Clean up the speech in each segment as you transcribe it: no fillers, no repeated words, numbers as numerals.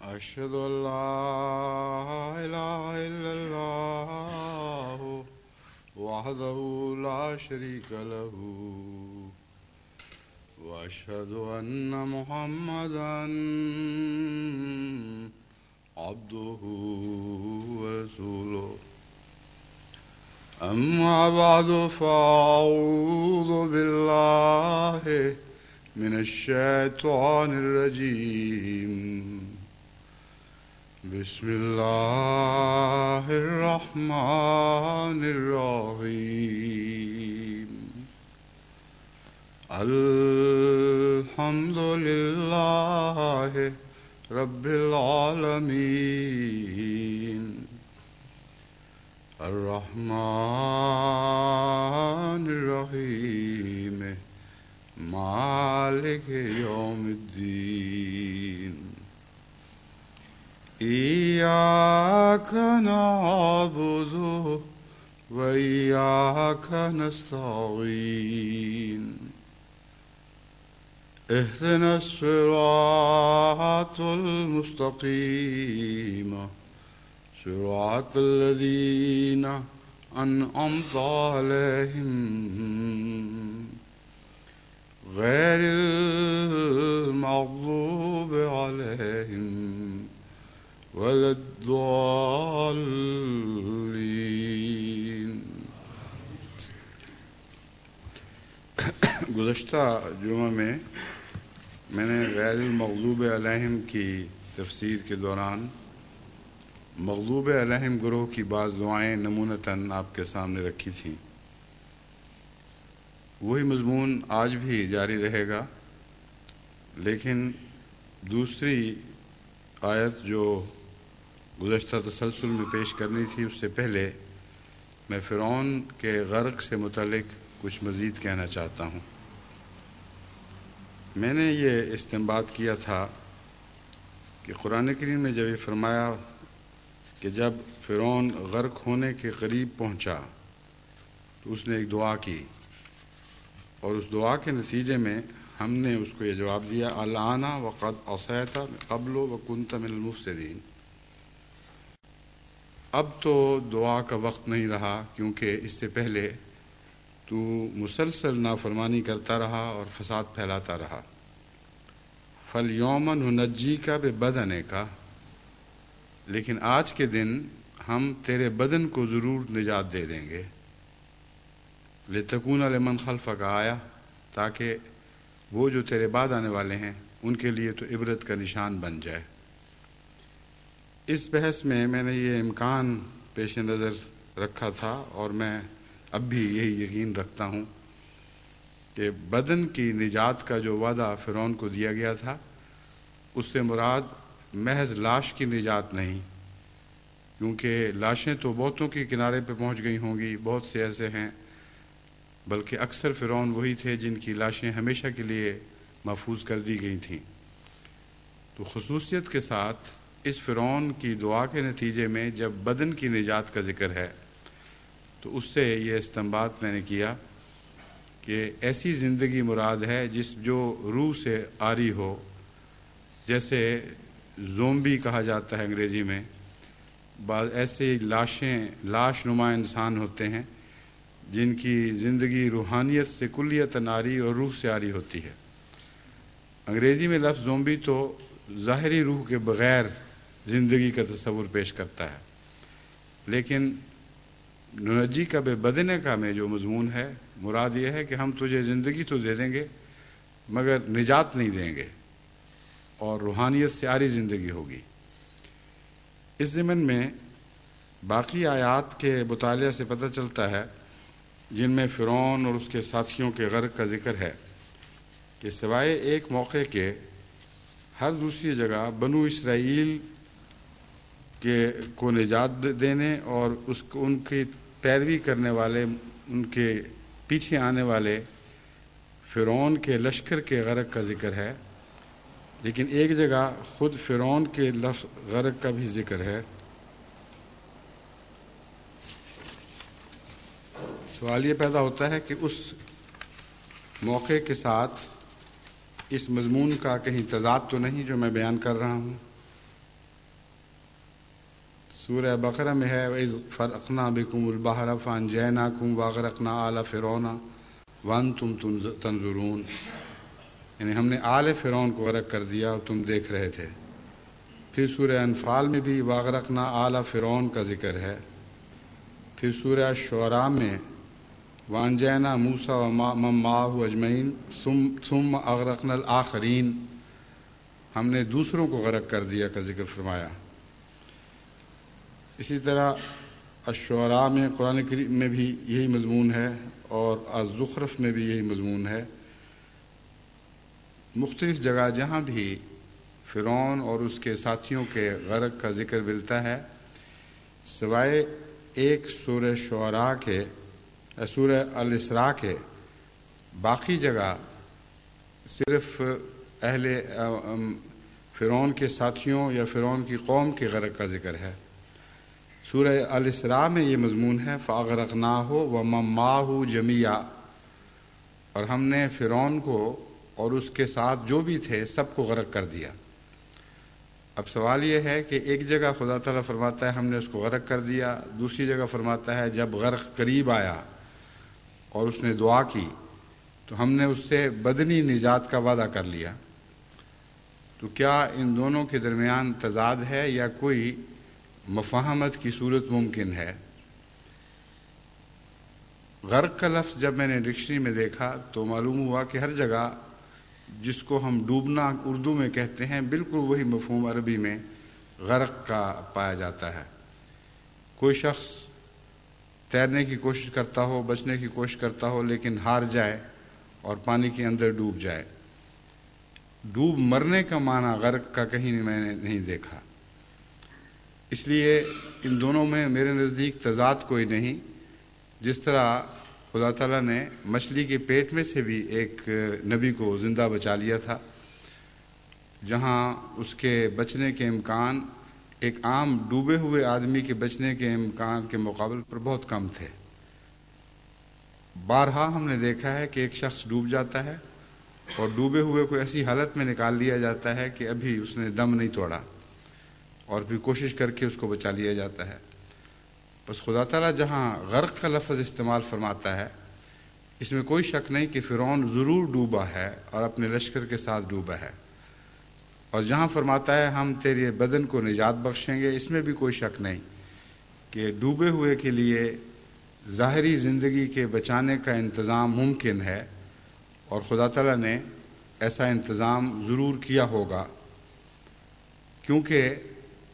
أشهد أن لا إله إلا الله وحده لا شريك له وأشهد أن محمدا عبده ورسوله أما بعد فأعوذ بالله من الشيطان الرجيم بسم الله الرحمن الرحيم الحمد لله رب العالمين الرحمن الرحيم مالك يوم الدين إياك نعبد وإياك نستعين اهدنا الصراط المستقيم صراط الذين أنعمت عليهم غير المغضوب عليهم ولا الضالين. گزشتہ جمعہ میں نے غیر المغضوب علیہم کی تفسیر کے دوران مغضوب علیہم گروہ کی بعض دعائیں نمونتاً آپ کے سامنے رکھی تھیں. وہی مضمون آج بھی جاری رہے گا، لیکن دوسری آیت جو گزشتہ تسلسل میں پیش کرنی تھی اس سے پہلے میں فرعون کے غرق سے متعلق کچھ مزید کہنا چاہتا ہوں. میں نے یہ استنباط کیا تھا کہ قرآن کریم میں جب یہ فرمایا کہ جب فرعون غرق ہونے کے قریب پہنچا تو اس نے ایک دعا کی، اور اس دعا کے نتیجے میں ہم نے اس کو یہ جواب دیا الآن وقد عصیت قبل وکنت من المفسدین. اب تو دعا کا وقت نہیں رہا، کیونکہ اس سے پہلے تو مسلسل نافرمانی کرتا رہا اور فساد پھیلاتا رہا. فَالْيَوْمَ نُنَجِّيكَ بِبَدَنِكَ، لیکن آج کے دن ہم تیرے بدن کو ضرور نجات دے دیں گے. لِتَكُونَ لِمَنْ خَلْفَكَ آیا، تاکہ وہ جو تیرے بعد آنے والے ہیں ان کے لیے تو عبرت کا نشان بن جائے. اس بحث میں نے یہ امکان پیش نظر رکھا تھا، اور میں اب بھی یہی یقین رکھتا ہوں کہ بدن کی نجات کا جو وعدہ فرعون کو دیا گیا تھا اس سے مراد محض لاش کی نجات نہیں، کیونکہ لاشیں تو بہتوں کے کنارے پہ پہنچ گئی ہوں گی، بہت سے ایسے ہیں، بلکہ اکثر فرعون وہی تھے جن کی لاشیں ہمیشہ کے لیے محفوظ کر دی گئی تھیں. تو خصوصیت کے ساتھ اس فرعون کی دعا کے نتیجے میں جب بدن کی نجات کا ذکر ہے تو اس سے یہ استنباط میں نے کیا کہ ایسی زندگی مراد ہے جو روح سے عاری ہو، جیسے زومبی کہا جاتا ہے انگریزی میں. بعض ایسے لاش نما انسان ہوتے ہیں جن کی زندگی روحانیت سے کلیتاً عاری اور روح سے عاری ہوتی ہے. انگریزی میں لفظ زومبی تو ظاہری روح کے بغیر زندگی کا تصور پیش کرتا ہے، لیکن ننجی کا بے بدن کا میں جو مضمون ہے مراد یہ ہے کہ ہم تجھے زندگی تو دے دیں گے مگر نجات نہیں دیں گے، اور روحانیت سے عاری زندگی ہوگی. اس ضمن میں باقی آیات کے مطالعہ سے پتہ چلتا ہے جن میں فرعون اور اس کے ساتھیوں کے غرق کا ذکر ہے کہ سوائے ایک موقع کے ہر دوسری جگہ بنو اسرائیل کو نجات دینے اور ان کی پیروی کرنے والے، ان کے پیچھے آنے والے فرعون کے لشکر کے غرق کا ذکر ہے. لیکن ایک جگہ خود فرعون کے لفظ غرق کا بھی ذکر ہے. سوال یہ پیدا ہوتا ہے کہ اس موقع کے ساتھ اس مضمون کا کہیں تضاد تو نہیں جو میں بیان کر رہا ہوں. سورہ بقرہ میں ہے وَإِذْ فَرَقْنَا بِكُمُ الْبَحْرَ فَأَنْجَيْنَاكُمْ وَأَغْرَقْنَا آلَ فِرْعَوْنَ وَأَنْتُمْ تَنْظُرُونَ، یعنی ہم نے آل فرعون کو غرق کر دیا اور تم دیکھ رہے تھے۔ پھر سورہ انفال میں بھی وَأَغْرَقْنَا آلَ فِرْعَوْنَ کا ذکر ہے۔ پھر سورہ شعراء میں وَأَنْجَيْنَا مُوسَىٰ وَمَن مَّعَهُ أَجْمَعِينَ ثُمَّ أَغْرَقْنَا الْآخَرِينَ، ہم نے دوسروں کو غرق کر دیا کا ذکر فرمایا۔ اسی طرح الشعراء میں قرآن کریم میں بھی یہی مضمون ہے اور الزخرف میں بھی یہی مضمون ہے۔ مختلف جگہ جہاں بھی فرعون اور اس کے ساتھیوں کے غرق کا ذکر ملتا ہے، سوائے ایک سورہ شعراء کے سورہ الاسراء کے، باقی جگہ صرف اہل فرعون کے ساتھیوں یا فرعون کی قوم کے غرق کا ذکر ہے۔ سورہ الاسراء میں یہ مضمون ہے فَأَغْرَقْنَاهُ وَمَن مَّعَهُ جَمِيعًا، اور ہم نے فرعون کو اور اس کے ساتھ جو بھی تھے سب کو غرق کر دیا۔ اب سوال یہ ہے کہ ایک جگہ خدا تعالیٰ فرماتا ہے ہم نے اس کو غرق کر دیا، دوسری جگہ فرماتا ہے جب غرق قریب آیا اور اس نے دعا کی تو ہم نے اس سے بدنی نجات کا وعدہ کر لیا۔ تو کیا ان دونوں کے درمیان تضاد ہے یا کوئی مفاہمت کی صورت ممکن ہے؟ غرق کا لفظ جب میں نے ڈکشنری میں دیکھا تو معلوم ہوا کہ ہر جگہ جس کو ہم ڈوبنا اردو میں کہتے ہیں بالکل وہی مفہوم عربی میں غرق کا پایا جاتا ہے۔ کوئی شخص تیرنے کی کوشش کرتا ہو، بچنے کی کوشش کرتا ہو، لیکن ہار جائے اور پانی کے اندر ڈوب جائے۔ ڈوب مرنے کا معنی غرق کا کہیں میں نے نہیں دیکھا، اس لیے ان دونوں میں میرے نزدیک تضاد کوئی نہیں۔ جس طرح خدا تعالیٰ نے مچھلی کے پیٹ میں سے بھی ایک نبی کو زندہ بچا لیا تھا، جہاں اس کے بچنے کے امکان ایک عام ڈوبے ہوئے آدمی کے بچنے کے امکان کے مقابل پر بہت کم تھے۔ بارہا ہم نے دیکھا ہے کہ ایک شخص ڈوب جاتا ہے اور ڈوبے ہوئے کو ایسی حالت میں نکال لیا جاتا ہے کہ ابھی اس نے دم نہیں توڑا، اور پھر کوشش کر کے اس کو بچا لیا جاتا ہے۔ بس خدا تعالیٰ جہاں غرق کا لفظ استعمال فرماتا ہے، اس میں کوئی شک نہیں کہ فرعون ضرور ڈوبا ہے اور اپنے لشکر کے ساتھ ڈوبا ہے، اور جہاں فرماتا ہے ہم تیرے بدن کو نجات بخشیں گے، اس میں بھی کوئی شک نہیں کہ ڈوبے ہوئے کے لیے ظاہری زندگی کے بچانے کا انتظام ممکن ہے، اور خدا تعالیٰ نے ایسا انتظام ضرور کیا ہوگا، کیونکہ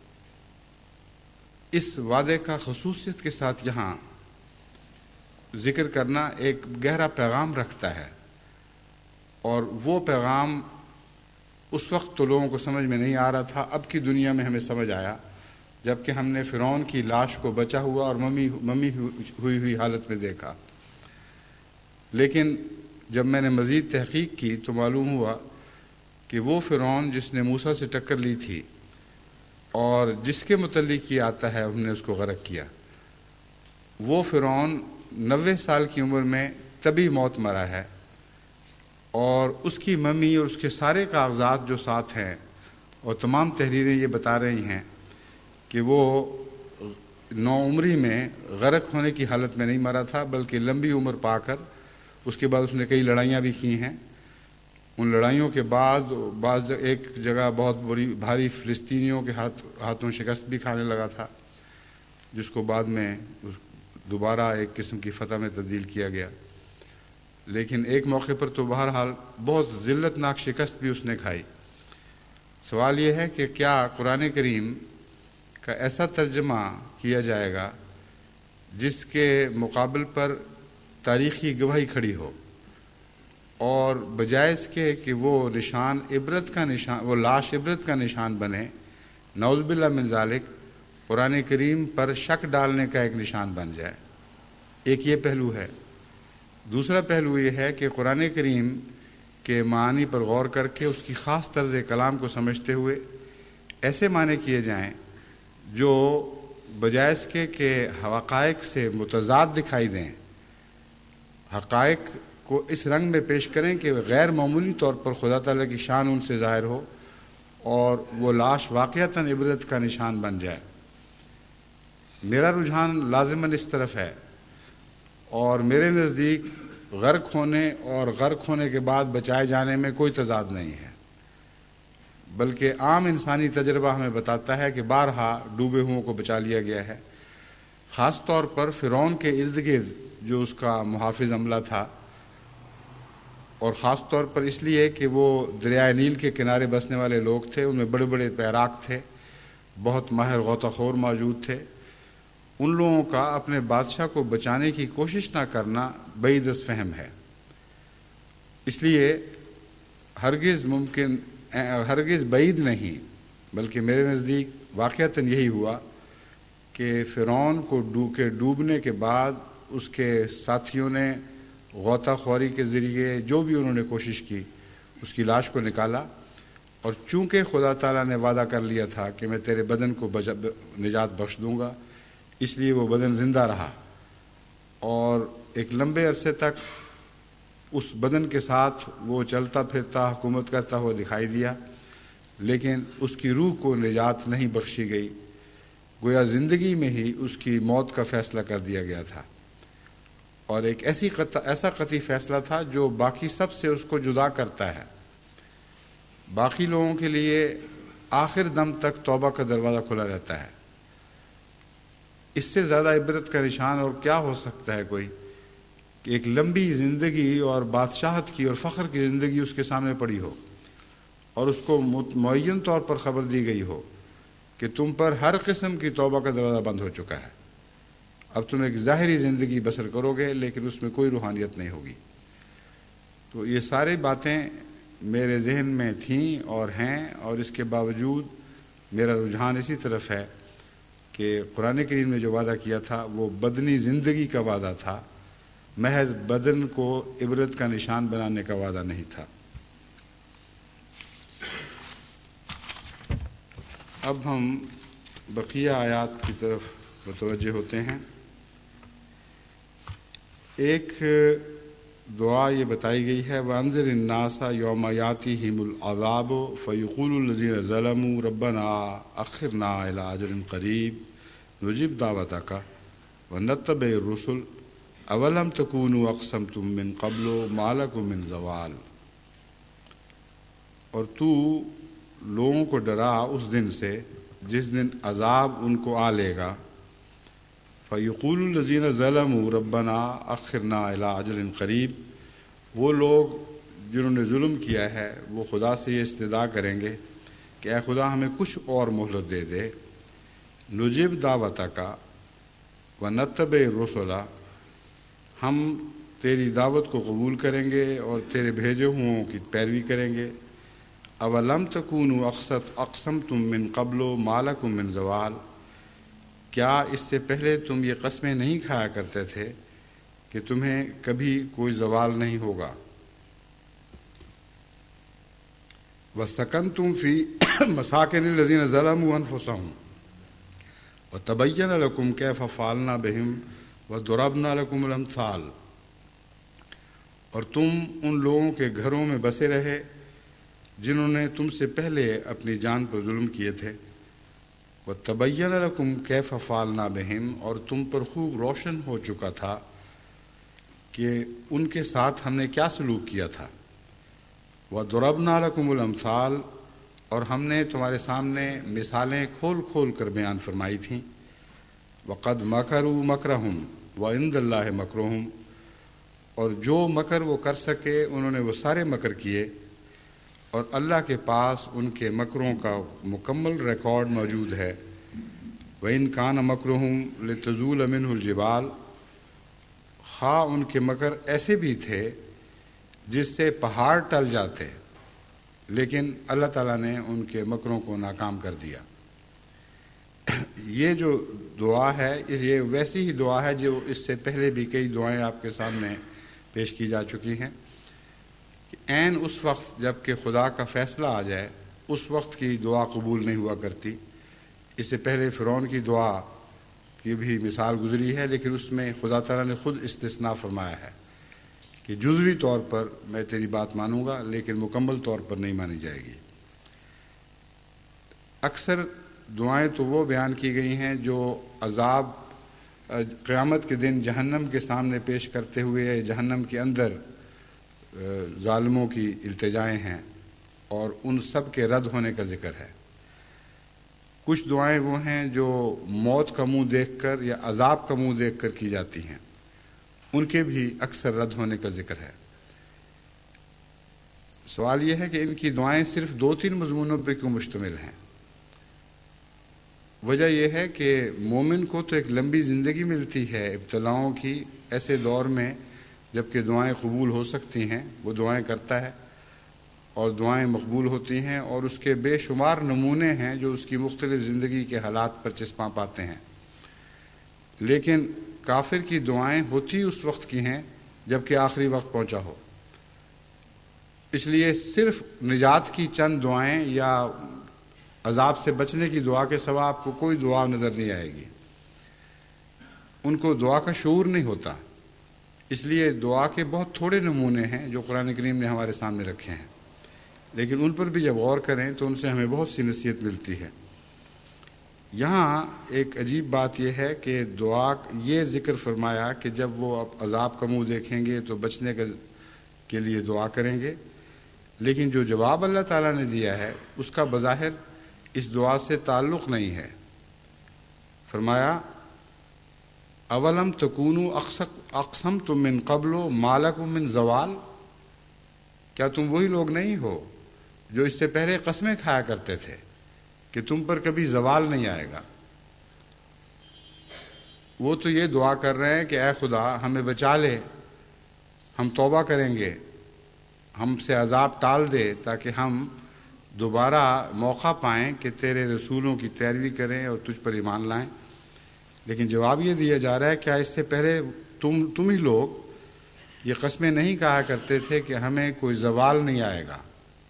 اس وعدے کا خصوصیت کے ساتھ یہاں ذکر کرنا ایک گہرا پیغام رکھتا ہے، اور وہ پیغام اس وقت تو لوگوں کو سمجھ میں نہیں آ رہا تھا، اب کی دنیا میں ہمیں سمجھ آیا جب کہ ہم نے فرعون کی لاش کو بچا ہوا اور ممی ہوئی حالت میں دیکھا۔ لیکن جب میں نے مزید تحقیق کی تو معلوم ہوا کہ وہ فرعون جس نے موسیٰ سے ٹکر لی تھی اور جس کے متعلق یہ آتا ہے ہم نے اس کو غرق کیا، وہ فرعون 90 سال کی عمر میں طبی موت مرا ہے، اور اس کی ممی اور اس کے سارے کاغذات جو ساتھ ہیں اور تمام تحریریں یہ بتا رہی ہیں کہ وہ نوعمری میں غرق ہونے کی حالت میں نہیں مرا تھا، بلکہ لمبی عمر پا کر اس کے بعد اس نے کئی لڑائیاں بھی کی ہیں۔ ان لڑائیوں کے بعد بعض ایک جگہ بہت بڑی بھاری فلسطینیوں کے ہاتھوں شکست بھی کھانے لگا تھا، جس کو بعد میں دوبارہ ایک قسم کی فتح میں تبدیل کیا گیا۔ لیکن ایک موقع پر تو بہرحال بہت ذلت ناک شکست بھی اس نے کھائی۔ سوال یہ ہے کہ کیا قرآن کریم کا ایسا ترجمہ کیا جائے گا جس کے مقابل پر تاریخی گواہی کھڑی ہو، اور بجائے اس کے کہ وہ نشان عبرت کا نشان، وہ لاش عبرت کا نشان بنے، نعوذ باللہ من ذالک قرآن کریم پر شک ڈالنے کا ایک نشان بن جائے۔ ایک یہ پہلو ہے۔ دوسرا پہلو یہ ہے کہ قرآن کریم کے معانی پر غور کر کے اس کی خاص طرز کلام کو سمجھتے ہوئے ایسے معنی کیے جائیں جو بجائے اس کے کہ حقائق سے متضاد دکھائی دیں، حقائق کو اس رنگ میں پیش کریں کہ غیر معمولی طور پر خدا تعالیٰ کی شان ان سے ظاہر ہو اور وہ لاش واقعتاً عبرت کا نشان بن جائے۔ میرا رجحان لازماً اس طرف ہے، اور میرے نزدیک غرق ہونے اور غرق ہونے کے بعد بچائے جانے میں کوئی تضاد نہیں ہے، بلکہ عام انسانی تجربہ ہمیں بتاتا ہے کہ بارہا ڈوبے ہوئوں کو بچا لیا گیا ہے، خاص طور پر فرعون کے ارد گرد جو اس کا محافظ عملہ تھا، اور خاص طور پر اس لیے کہ وہ دریائے نیل کے کنارے بسنے والے لوگ تھے، ان میں بڑے بڑے تیراک تھے، بہت ماہر غوطہ خور موجود تھے، ان لوگوں کا اپنے بادشاہ کو بچانے کی کوشش نہ کرنا بعید از فہم ہے۔ اس لیے ہرگز بعید نہیں، بلکہ میرے نزدیک واقعتاً یہی ہوا کہ فرعون کو ڈوبنے کے بعد اس کے ساتھیوں نے غوطہ خوری کے ذریعے جو بھی انہوں نے کوشش کی اس کی لاش کو نکالا، اور چونکہ خدا تعالیٰ نے وعدہ کر لیا تھا کہ میں تیرے بدن کو نجات بخش دوں گا، اس لیے وہ بدن زندہ رہا، اور ایک لمبے عرصے تک اس بدن کے ساتھ وہ چلتا پھرتا حکومت کرتا ہوا دکھائی دیا، لیکن اس کی روح کو نجات نہیں بخشی گئی، گویا زندگی میں ہی اس کی موت کا فیصلہ کر دیا گیا تھا، اور ایک ایسا قطعی فیصلہ تھا جو باقی سب سے اس کو جدا کرتا ہے۔ باقی لوگوں کے لیے آخر دم تک توبہ کا دروازہ کھلا رہتا ہے۔ اس سے زیادہ عبرت کا نشان اور کیا ہو سکتا ہے کوئی کہ ایک لمبی زندگی اور بادشاہت کی اور فخر کی زندگی اس کے سامنے پڑی ہو، اور اس کو معین طور پر خبر دی گئی ہو کہ تم پر ہر قسم کی توبہ کا دروازہ بند ہو چکا ہے، اب تم ایک ظاہری زندگی بسر کرو گے لیکن اس میں کوئی روحانیت نہیں ہوگی۔ تو یہ ساری باتیں میرے ذہن میں تھیں اور ہیں، اور اس کے باوجود میرا رجحان اسی طرف ہے کہ قرآن کریم نے جو وعدہ کیا تھا وہ بدنی زندگی کا وعدہ تھا، محض بدن کو عبرت کا نشان بنانے کا وعدہ نہیں تھا۔ اب ہم بقیہ آیات کی طرف متوجہ ہوتے ہیں۔ ایک دعا یہ بتائی گئی ہے، وَأَنذِرِ النَّاسَ يَوْمَ يَأْتِيهِمُ الْعَذَابُ فَيَقُولُ الَّذِينَ ظَلَمُوا رَبَّنَا أَخِّرْنَا إِلَىٰ أَجَلٍ قَرِيبٍ نُجِبْ دَعْوَتَكَ وَنَتَّبِعِ الرُّسُلَ أَوَلَمْ تَكُونُوا أَقْسَمْتُم مِّن قَبْلُ مَا لَكُم مِّن زَوَالٍ۔ اور تو لوگوں کو ڈرا اس دن سے جس دن عذاب ان کو آ لے گا، فَيَقُولُ الَّذِينَ ظَلَمُوا رَبَّنَا أَخِّرْنَا إِلَىٰ أَجَلٍ قَرِيبٍ، وہ لوگ جنہوں نے ظلم کیا ہے وہ خدا سے یہ استدعا کریں گے کہ اے خدا ہمیں کچھ اور مہلت دے دے، نجب دعوتک ونتبع الرسل، ہم تیری دعوت کو قبول کریں گے اور تیرے بھیجے ہوں کی پیروی کریں گے۔ اولم تکونوا اقسمتم من قبل ما لکم من زوال، کیا اس سے پہلے تم یہ قسمیں نہیں کھایا کرتے تھے کہ تمہیں کبھی کوئی زوال نہیں ہوگا۔ وَسَكَنْتُمْ فِي مَسَاكِنِ الَّذِينَ ظَلَمُوا أَنفُسَهُمْ وَتَبَيَّنَ لَكُمْ كَيْفَ فَعَلْنَا بِهِمْ وَضَرَبْنَا لَكُمُ الْأَمْثَالَ، اور تم ان لوگوں کے گھروں میں بسے رہے جنہوں نے تم سے پہلے اپنی جان پر ظلم کیے تھے، وَتَبَيَّنَ لَكُمْ كَيْفَ فَعَلْنَا بِهِمْ، اور تم پر خوب روشن ہو چکا تھا کہ ان کے ساتھ ہم نے کیا سلوک کیا تھا، وَضَرَبْنَا لَكُمُ الْأَمْثَالَ، اور ہم نے تمہارے سامنے مثالیں کھول کھول کر بیان فرمائی تھیں، وَقَدْ مَكَرُوا مَكْرَهُمْ وَعِندَ اللَّهِ مَكْرُهُمْ، اور جو مکر وہ کر سکے انہوں نے وہ سارے مکر کیے، اور اللہ کے پاس ان کے مکروں کا مکمل ریکارڈ موجود ہے۔ وَإِنْ كَانَ مَكْرُهُمْ لِتَزُولَ مِنْهُ الْجِبَالُ، خواہ ان کے مکر ایسے بھی تھے جس سے پہاڑ ٹل جاتے، لیکن اللہ تعالیٰ نے ان کے مکروں کو ناکام کر دیا۔ یہ جو دعا ہے یہ ویسی ہی دعا ہے جو اس سے پہلے بھی کئی دعائیں آپ کے سامنے پیش کی جا چکی ہیں کہ عین اس وقت جب کہ خدا کا فیصلہ آ جائے اس وقت کی دعا قبول نہیں ہوا کرتی۔ اس سے پہلے فرعون کی دعا کی بھی مثال گزری ہے، لیکن اس میں خدا تعالیٰ نے خود استثناء فرمایا ہے کہ جزوی طور پر میں تیری بات مانوں گا لیکن مکمل طور پر نہیں مانی جائے گی۔ اکثر دعائیں تو وہ بیان کی گئی ہیں جو عذاب قیامت کے دن جہنم کے سامنے پیش کرتے ہوئے جہنم کے اندر ظالموں کی التجائیں ہیں، اور ان سب کے رد ہونے کا ذکر ہے۔ کچھ دعائیں وہ ہیں جو موت کا منہ دیکھ کر یا عذاب کا منہ دیکھ کر کی جاتی ہیں، ان کے بھی اکثر رد ہونے کا ذکر ہے۔ سوال یہ ہے کہ ان کی دعائیں صرف 2-3 مضمونوں پہ کیوں مشتمل ہیں؟ وجہ یہ ہے کہ مومن کو تو ایک لمبی زندگی ملتی ہے ابتلاؤں کی، ایسے دور میں جب کہ دعائیں قبول ہو سکتی ہیں وہ دعائیں کرتا ہے اور دعائیں مقبول ہوتی ہیں، اور اس کے بے شمار نمونے ہیں جو اس کی مختلف زندگی کے حالات پر چسپاں پاتے ہیں۔ لیکن کافر کی دعائیں ہوتی اس وقت کی ہیں جب کہ آخری وقت پہنچا ہو، اس لیے صرف نجات کی چند دعائیں یا عذاب سے بچنے کی دعا کے سوا آپ کو کوئی دعا نظر نہیں آئے گی۔ ان کو دعا کا شعور نہیں ہوتا، اس لیے دعا کے بہت تھوڑے نمونے ہیں جو قرآن کریم نے ہمارے سامنے رکھے ہیں، لیکن ان پر بھی جب غور کریں تو ان سے ہمیں بہت سی نصیحت ملتی ہے۔ یہاں ایک عجیب بات یہ ہے کہ دعا یہ ذکر فرمایا کہ جب وہ اب عذاب کا منہ دیکھیں گے تو بچنے کے لیے دعا کریں گے، لیکن جو جواب اللہ تعالیٰ نے دیا ہے اس کا بظاہر اس دعا سے تعلق نہیں ہے۔ فرمایا اولم تکونوا اقسمتم من قبل ما لکم من زوال، کیا تم وہی لوگ نہیں ہو جو اس سے پہلے قسمیں کھایا کرتے تھے کہ تم پر کبھی زوال نہیں آئے گا؟ وہ تو یہ دعا کر رہے ہیں کہ اے خدا ہمیں بچا لے، ہم توبہ کریں گے، ہم سے عذاب ٹال دے تاکہ ہم دوبارہ موقع پائیں کہ تیرے رسولوں کی پیروی کریں اور تجھ پر ایمان لائیں۔ لیکن جواب یہ دیا جا رہا ہے کیا اس سے پہلے تم ہی لوگ یہ قسمیں نہیں کہا کرتے تھے کہ ہمیں کوئی زوال نہیں آئے گا؟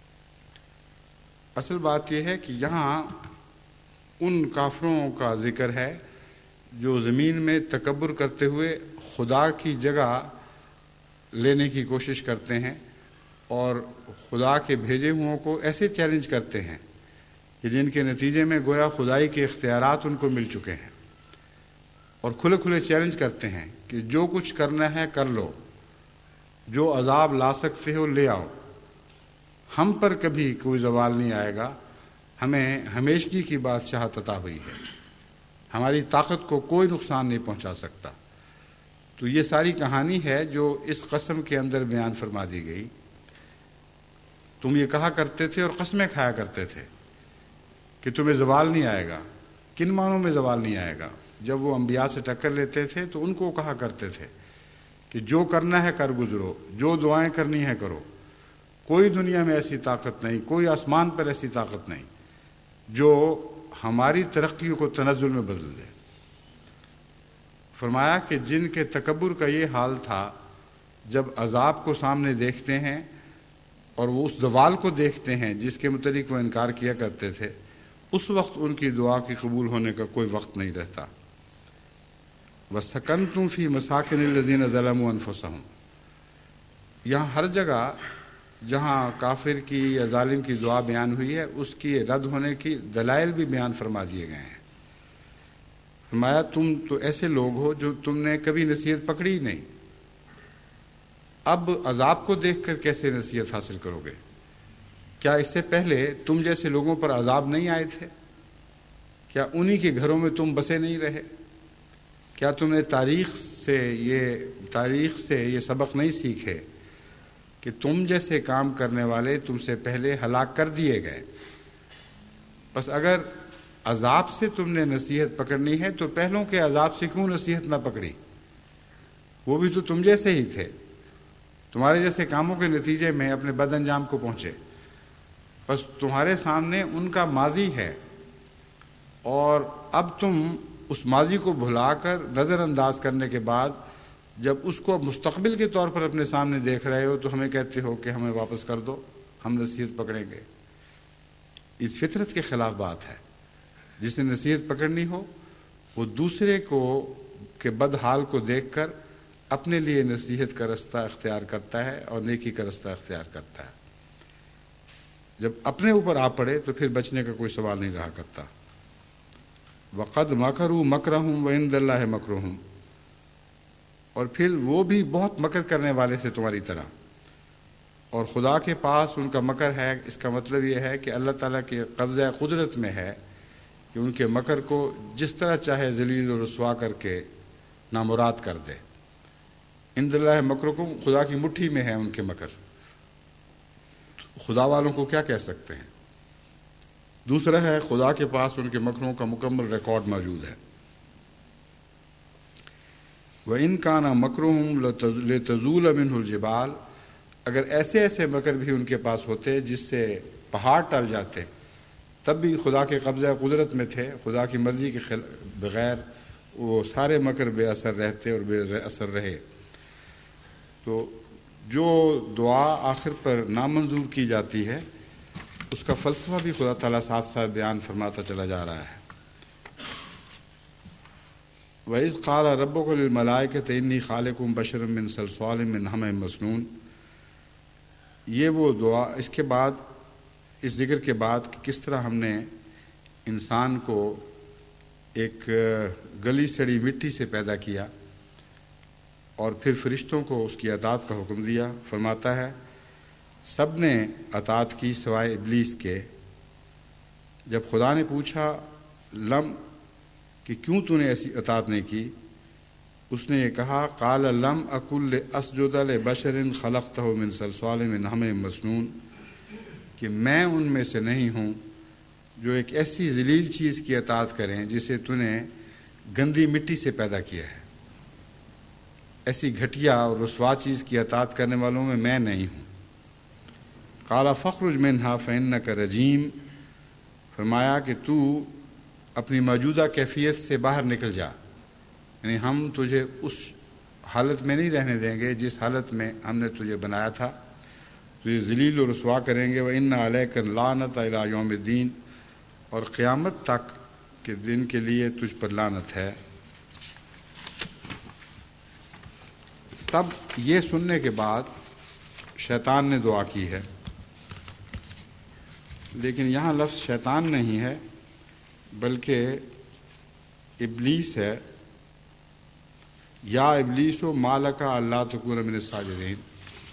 اصل بات یہ ہے کہ یہاں ان کافروں کا ذکر ہے جو زمین میں تکبر کرتے ہوئے خدا کی جگہ لینے کی کوشش کرتے ہیں اور خدا کے بھیجے ہوں کو ایسے چیلنج کرتے ہیں کہ جن کے نتیجے میں گویا خدائی کے اختیارات ان کو مل چکے ہیں، اور کھلے کھلے چیلنج کرتے ہیں کہ جو کچھ کرنا ہے کر لو، جو عذاب لا سکتے ہو لے آؤ، ہم پر کبھی کوئی زوال نہیں آئے گا، ہمیں ہمیشگی کی بادشاہت عطا ہوئی ہے، ہماری طاقت کو کوئی نقصان نہیں پہنچا سکتا۔ تو یہ ساری کہانی ہے جو اس قسم کے اندر بیان فرما دی گئی۔ تم یہ کہا کرتے تھے اور قسمیں کھایا کرتے تھے کہ تمہیں زوال نہیں آئے گا۔ کن معنوں میں زوال نہیں آئے گا؟ جب وہ انبیاء سے ٹکر لیتے تھے تو ان کو کہا کرتے تھے کہ جو کرنا ہے کر گزرو، جو دعائیں کرنی ہے کرو، کوئی دنیا میں ایسی طاقت نہیں، کوئی آسمان پر ایسی طاقت نہیں جو ہماری ترقی کو تنزل میں بدل دے۔ فرمایا کہ جن کے تکبر کا یہ حال تھا، جب عذاب کو سامنے دیکھتے ہیں اور وہ اس زوال کو دیکھتے ہیں جس کے متعلق وہ انکار کیا کرتے تھے، اس وقت ان کی دعا کی قبول ہونے کا کوئی وقت نہیں رہتا۔ وَسَكَنْتُمْ فِي مَسَاكِنِ الَّذِينَ ظَلَمُوا أَنفُسَهُمْ، یہاں ہر جگہ جہاں کافر کی یا ظالم کی دعا بیان ہوئی ہے اس کی رد ہونے کی دلائل بھی بیان فرما دیے گئے ہیں۔ فرمایا تم تو ایسے لوگ ہو جو تم نے کبھی نصیحت پکڑی ہی نہیں، اب عذاب کو دیکھ کر کیسے نصیحت حاصل کرو گے؟ کیا اس سے پہلے تم جیسے لوگوں پر عذاب نہیں آئے تھے؟ کیا انہی کے گھروں میں تم بسے نہیں رہے؟ کیا تم نے تاریخ سے یہ سبق نہیں سیکھے کہ تم جیسے کام کرنے والے تم سے پہلے ہلاک کر دیے گئے؟ بس اگر عذاب سے تم نے نصیحت پکڑنی ہے تو پہلوں کے عذاب سے کیوں نصیحت نہ پکڑی؟ وہ بھی تو تم جیسے ہی تھے، تمہارے جیسے کاموں کے نتیجے میں اپنے بد انجام کو پہنچے۔ بس تمہارے سامنے ان کا ماضی ہے، اور اب تم اس ماضی کو بھلا کر نظر انداز کرنے کے بعد جب اس کو مستقبل کے طور پر اپنے سامنے دیکھ رہے ہو تو ہمیں کہتے ہو کہ ہمیں واپس کر دو، ہم نصیحت پکڑیں گے۔ اس فطرت کے خلاف بات ہے۔ جس نے نصیحت پکڑنی ہو وہ دوسرے کے بد حال کو دیکھ کر اپنے لیے نصیحت کا رستہ اختیار کرتا ہے اور نیکی کا رستہ اختیار کرتا ہے۔ جب اپنے اوپر آ پڑے تو پھر بچنے کا کوئی سوال نہیں رہا کرتا۔ وقد مکروا مکرہم وعند اللہ مکرہم، اور پھر وہ بھی بہت مکر کرنے والے تھے تمہاری طرح، اور خدا کے پاس ان کا مکر ہے۔ اس کا مطلب یہ ہے کہ اللہ تعالیٰ کے قبضہ قدرت میں ہے کہ ان کے مکر کو جس طرح چاہے ذلیل و رسوا کر کے نامراد کر دے۔ عند اللہ مکرکم، خدا کی مٹھی میں ہے ان کے مکر، خدا والوں کو کیا کہہ سکتے ہیں۔ دوسرا ہے خدا کے پاس ان کے مکروں کا مکمل ریکارڈ موجود ہے۔ وَإِن كَانَ مَكْرُهُمْ لِتَزُولَ مِنْهُ الْجِبَالُ، اگر ایسے ایسے مکر بھی ان کے پاس ہوتے جس سے پہاڑ ٹل جاتے، تب بھی خدا کے قبضہ قدرت میں تھے، خدا کی مرضی کے بغیر وہ سارے مکر بے اثر رہتے اور بے اثر رہے۔ تو جو دعا آخر پر نامنظور کی جاتی ہے اس کا فلسفہ بھی خدا تعالیٰ ساتھ ساتھ بیان فرماتا چلا جا رہا ہے۔ وَإِذْ قَالَ رَبُّكَ لِلْمَلَائِكَةِ إِنِّي خَالِقٌ بَشَرًا مِّن صَلْصَالٍ مِّنْ حَمَإٍ مَّسْنُونٍ، یہ وہ دعا اس کے بعد، اس ذکر کے بعد کہ کس طرح ہم نے انسان کو ایک گلی سڑی مٹی سے پیدا کیا اور پھر فرشتوں کو اس کی اطاعت کا حکم دیا۔ فرماتا ہے سب نے اطاعت کی سوائے ابلیس کے۔ جب خدا نے پوچھا لم کہ کیوں تو نے ایسی اطاعت نہیں کی، اس نے یہ کہا قال لم اکل اسجد لبشر خلقتہ من صلصال من حمأ مسنون، کہ میں ان میں سے نہیں ہوں جو ایک ایسی ذلیل چیز کی اطاعت کریں جسے تو نے گندی مٹی سے پیدا کیا ہے۔ ایسی گھٹیا اور رسوا چیز کی اطاعت کرنے والوں میں نہیں ہوں۔ قال فاخرج منها فإنك رجیم، فرمایا کہ تو اپنی موجودہ کیفیت سے باہر نکل جا، یعنی ہم تجھے اس حالت میں نہیں رہنے دیں گے جس حالت میں ہم نے تجھے بنایا تھا، تجھے ذلیل و رسوا کریں گے۔ وَإِنَّ عَلَيْكَ اللَّعْنَةَ إِلَىٰ يَوْمِ الدِّينِ، اور قیامت تک کے دن کے لیے تجھ پر لعنت ہے۔ تب یہ سننے کے بعد شیطان نے دعا کی ہے، لیکن یہاں لفظ شیطان نہیں ہے بلکہ ابلیس ہے۔ یا ابلیس و مالک اللہ تکون من الساجدین،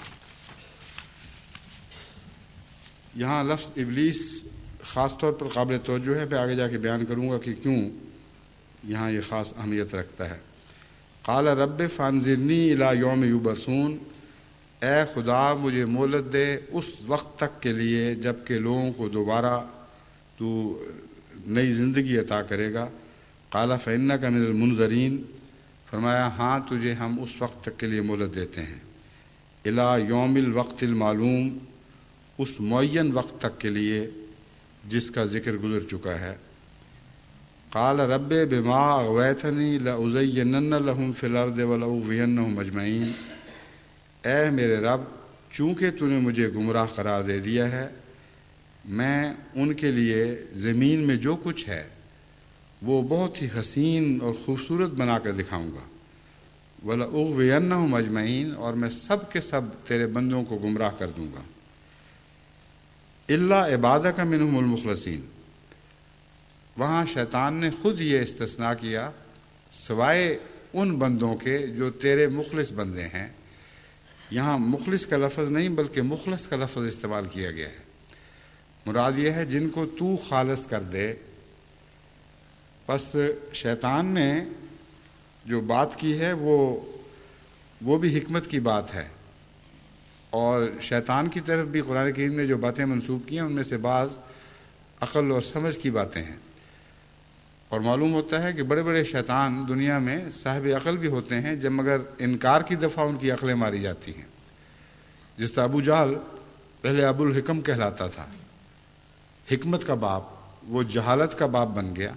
یہاں لفظ ابلیس خاص طور پر قابل توجہ ہے، میں آگے جا کے بیان کروں گا کہ کیوں یہاں یہ خاص اہمیت رکھتا ہے۔ قال رب فانظرنی الی یوم یبعثون، اے خدا مجھے مہلت دے اس وقت تک کے لیے جب کہ لوگوں کو دوبارہ تو نئی زندگی عطا کرے گا۔ قال فإنک من المنظرین، فرمایا ہاں تجھے ہم اس وقت تک کے لیے مہلت دیتے ہیں۔ الی یوم الوقت المعلوم، اس معین وقت تک کے لیے جس کا ذکر گزر چکا ہے۔ قال رب بما اغویتنی لأزینن لهم فی الارض ولأغوینہم اجمعین، اے میرے رب چونکہ تو نے مجھے گمراہ قرار دے دیا ہے، میں ان کے لیے زمین میں جو کچھ ہے وہ بہت ہی حسین اور خوبصورت بنا کر دکھاؤں گا۔ وَلَأُغْوِيَنَّهُمْ أَجْمَعِينَ، اور میں سب کے سب تیرے بندوں کو گمراہ کر دوں گا۔ إِلَّا عِبَادَكَ مِنْهُمُ الْمُخْلَصِينَ، وہاں شیطان نے خود یہ استثناء کیا سوائے ان بندوں کے جو تیرے مخلص بندے ہیں۔ یہاں مخلص کا لفظ نہیں بلکہ مخلص کا لفظ استعمال کیا گیا ہے، مراد یہ ہے جن کو تو خالص کر دے۔ پس شیطان نے جو بات کی ہے وہ بھی حکمت کی بات ہے، اور شیطان کی طرف بھی قرآن کریم نے جو باتیں منسوب کی ہیں ان میں سے بعض عقل اور سمجھ کی باتیں ہیں، اور معلوم ہوتا ہے کہ بڑے بڑے شیطان دنیا میں صاحب عقل بھی ہوتے ہیں، جب مگر انکار کی دفعہ ان کی عقلیں ماری جاتی ہیں۔ جس طرح ابو جہل پہلے ابو الحکم کہلاتا تھا، حکمت کا باپ، وہ جہالت کا باپ بن گیا۔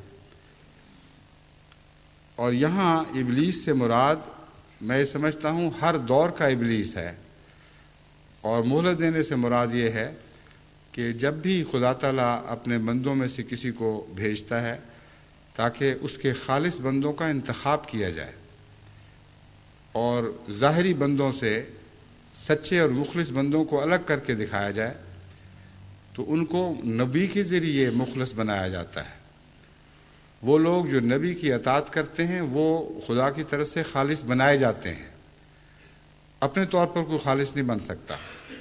اور یہاں ابلیس سے مراد میں سمجھتا ہوں ہر دور کا ابلیس ہے، اور مہلت دینے سے مراد یہ ہے کہ جب بھی خدا تعالیٰ اپنے بندوں میں سے کسی کو بھیجتا ہے تاکہ اس کے خالص بندوں کا انتخاب کیا جائے اور ظاہری بندوں سے سچے اور مخلص بندوں کو الگ کر کے دکھایا جائے، تو ان کو نبی کے ذریعے مخلص بنایا جاتا ہے، وہ لوگ جو نبی کی اطاعت کرتے ہیں وہ خدا کی طرف سے خالص بنائے جاتے ہیں، اپنے طور پر کوئی خالص نہیں بن سکتا۔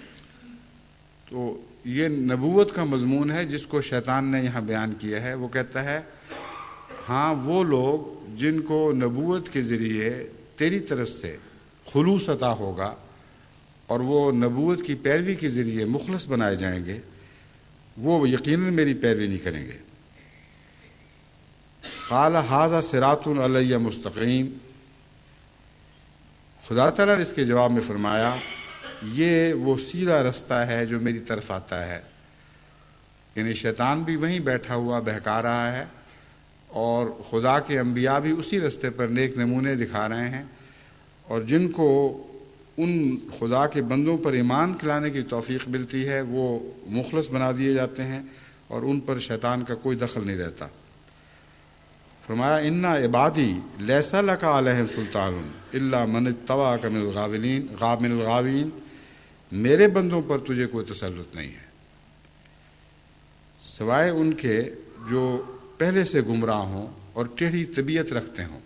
تو یہ نبوت کا مضمون ہے جس کو شیطان نے یہاں بیان کیا ہے۔ وہ کہتا ہے ہاں وہ لوگ جن کو نبوت کے ذریعے تیری طرف سے خلوص عطا ہوگا اور وہ نبوت کی پیروی کے ذریعے مخلص بنائے جائیں گے، وہ یقیناً میری پیروی نہیں کریں گے۔ قال ھذا صراط علی مستقیم، خدا تعالیٰ نے اس کے جواب میں فرمایا یہ وہ سیدھا رستہ ہے جو میری طرف آتا ہے۔ یعنی شیطان بھی وہیں بیٹھا ہوا بہکا رہا ہے اور خدا کے انبیاء بھی اسی رستے پر نیک نمونے دکھا رہے ہیں، اور جن کو ان خدا کے بندوں پر ایمان کھلانے کی توفیق ملتی ہے وہ مخلص بنا دیے جاتے ہیں اور ان پر شیطان کا کوئی دخل نہیں رہتا۔ فرمایا ان عبادی لیس لک علیہم سلطان الا من اتبعک من الغاوین، میرے بندوں پر تجھے کوئی تسلط نہیں ہے سوائے ان کے جو پہلے سے گمراہ ہوں اور ٹیڑھی طبیعت رکھتے ہوں۔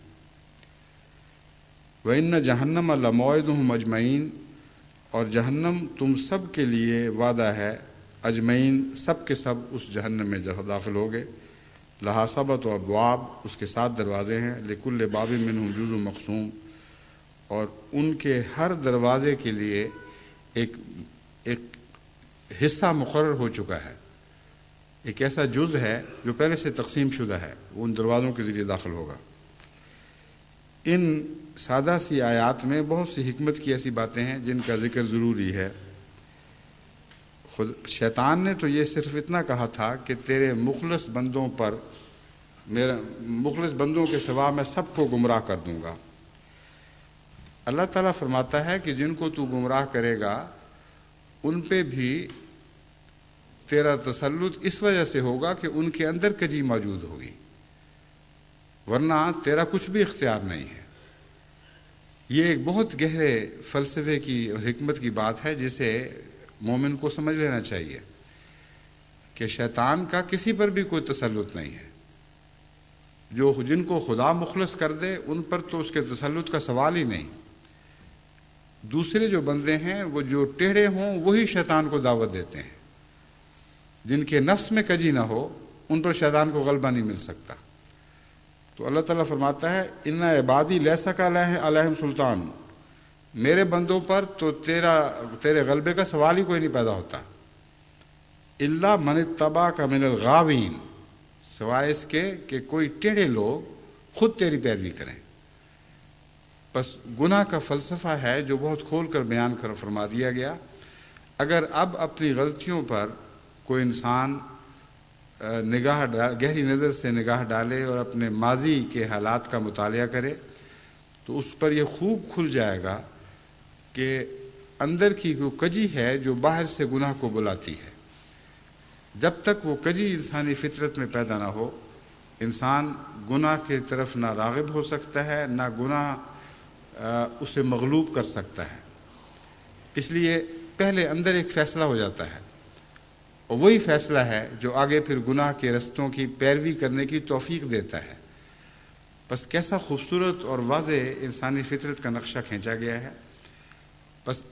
وَإِنَّ جَهَنَّمَ لَمَوْعِدُهُمْ أَجْمَعِينَ، اور جہنم تم سب کے لیے وعدہ ہے، اجمعین سب کے سب اس جہنم میں داخل ہوگے۔ لہا سبعۃ ابواب، اس کے 7 دروازے ہیں، لکل باب منہم جزء مقسوم، اور ان کے ہر دروازے کے لیے ایک حصہ مقرر ہو چکا ہے، ایک ایسا جز ہے جو پہلے سے تقسیم شدہ ہے، وہ ان دروازوں کے ذریعے داخل ہوگا۔ ان سادہ سی آیات میں بہت سی حکمت کی ایسی باتیں ہیں جن کا ذکر ضروری ہے۔ شیطان نے تو یہ صرف اتنا کہا تھا کہ تیرے مخلص بندوں پر، میرا مخلص بندوں کے سوا میں سب کو گمراہ کر دوں گا۔ اللہ تعالیٰ فرماتا ہے کہ جن کو تو گمراہ کرے گا ان پہ بھی تیرا تسلط اس وجہ سے ہوگا کہ ان کے اندر کجی موجود ہوگی، ورنہ تیرا کچھ بھی اختیار نہیں ہے۔ یہ ایک بہت گہرے فلسفے کی اور حکمت کی بات ہے جسے مومن کو سمجھ لینا چاہیے کہ شیطان کا کسی پر بھی کوئی تسلط نہیں ہے۔ جن کو خدا مخلص کر دے ان پر تو اس کے تسلط کا سوال ہی نہیں۔ دوسرے جو بندے ہیں وہ جو ٹیڑھے ہوں وہی شیطان کو دعوت دیتے ہیں، جن کے نفس میں کجی نہ ہو ان پر شیطان کو غلبہ نہیں مل سکتا۔ تو اللہ تعالیٰ فرماتا ہے ان عبادی لیس لک علیہم سلطان، میرے بندوں پر تو تیرے غلبے کا سوال ہی کوئی نہیں پیدا ہوتا۔ الا من اتبعک من الغاوین، سوائے اس کے کہ کوئی ٹیڑھے لوگ خود تیری پیروی کریں۔ بس گناہ کا فلسفہ ہے جو بہت کھول کر بیان فرما دیا گیا۔ اگر اب اپنی غلطیوں پر کوئی انسان گہری نظر سے نگاہ ڈالے اور اپنے ماضی کے حالات کا مطالعہ کرے تو اس پر یہ خوب کھل جائے گا کہ اندر کی وہ کجی ہے جو باہر سے گناہ کو بلاتی ہے۔ جب تک وہ کجی انسانی فطرت میں پیدا نہ ہو انسان گناہ کی طرف نہ راغب ہو سکتا ہے، نہ گناہ اسے مغلوب کر سکتا ہے۔ اس لیے پہلے اندر ایک فیصلہ ہو جاتا ہے، اور وہی فیصلہ ہے جو آگے پھر گناہ کے رستوں کی پیروی کرنے کی توفیق دیتا ہے۔ بس کیسا خوبصورت اور واضح انسانی فطرت کا نقشہ کھینچا گیا ہے۔ بس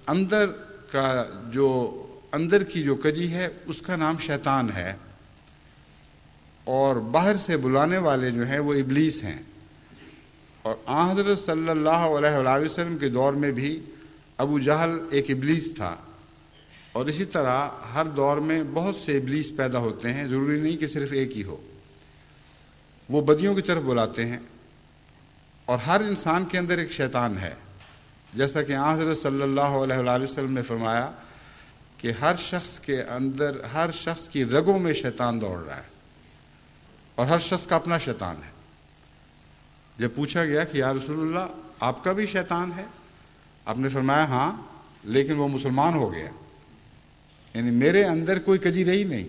اندر کی جو کجی ہے اس کا نام شیطان ہے، اور باہر سے بلانے والے جو ہیں وہ ابلیس ہیں۔ اور آن حضرت صلی اللہ علیہ وآلہ وسلم کے دور میں بھی ابو جہل ایک ابلیس تھا، اور اسی طرح ہر دور میں بہت سے ابلیس پیدا ہوتے ہیں، ضروری نہیں کہ صرف ایک ہی ہو۔ وہ بدیوں کی طرف بلاتے ہیں، اور ہر انسان کے اندر ایک شیطان ہے، جیسا کہ آن حضرت صلی اللہ علیہ وآلہ وسلم نے فرمایا کہ ہر شخص کے اندر، ہر شخص کی رگوں میں شیطان دوڑ رہا ہے، اور ہر شخص کا اپنا شیطان ہے۔ جب پوچھا گیا کہ یا رسول اللہ آپ کا بھی شیطان ہے؟ آپ نے فرمایا ہاں، لیکن وہ مسلمان ہو گیا، یعنی میرے اندر کوئی کجی رہی نہیں۔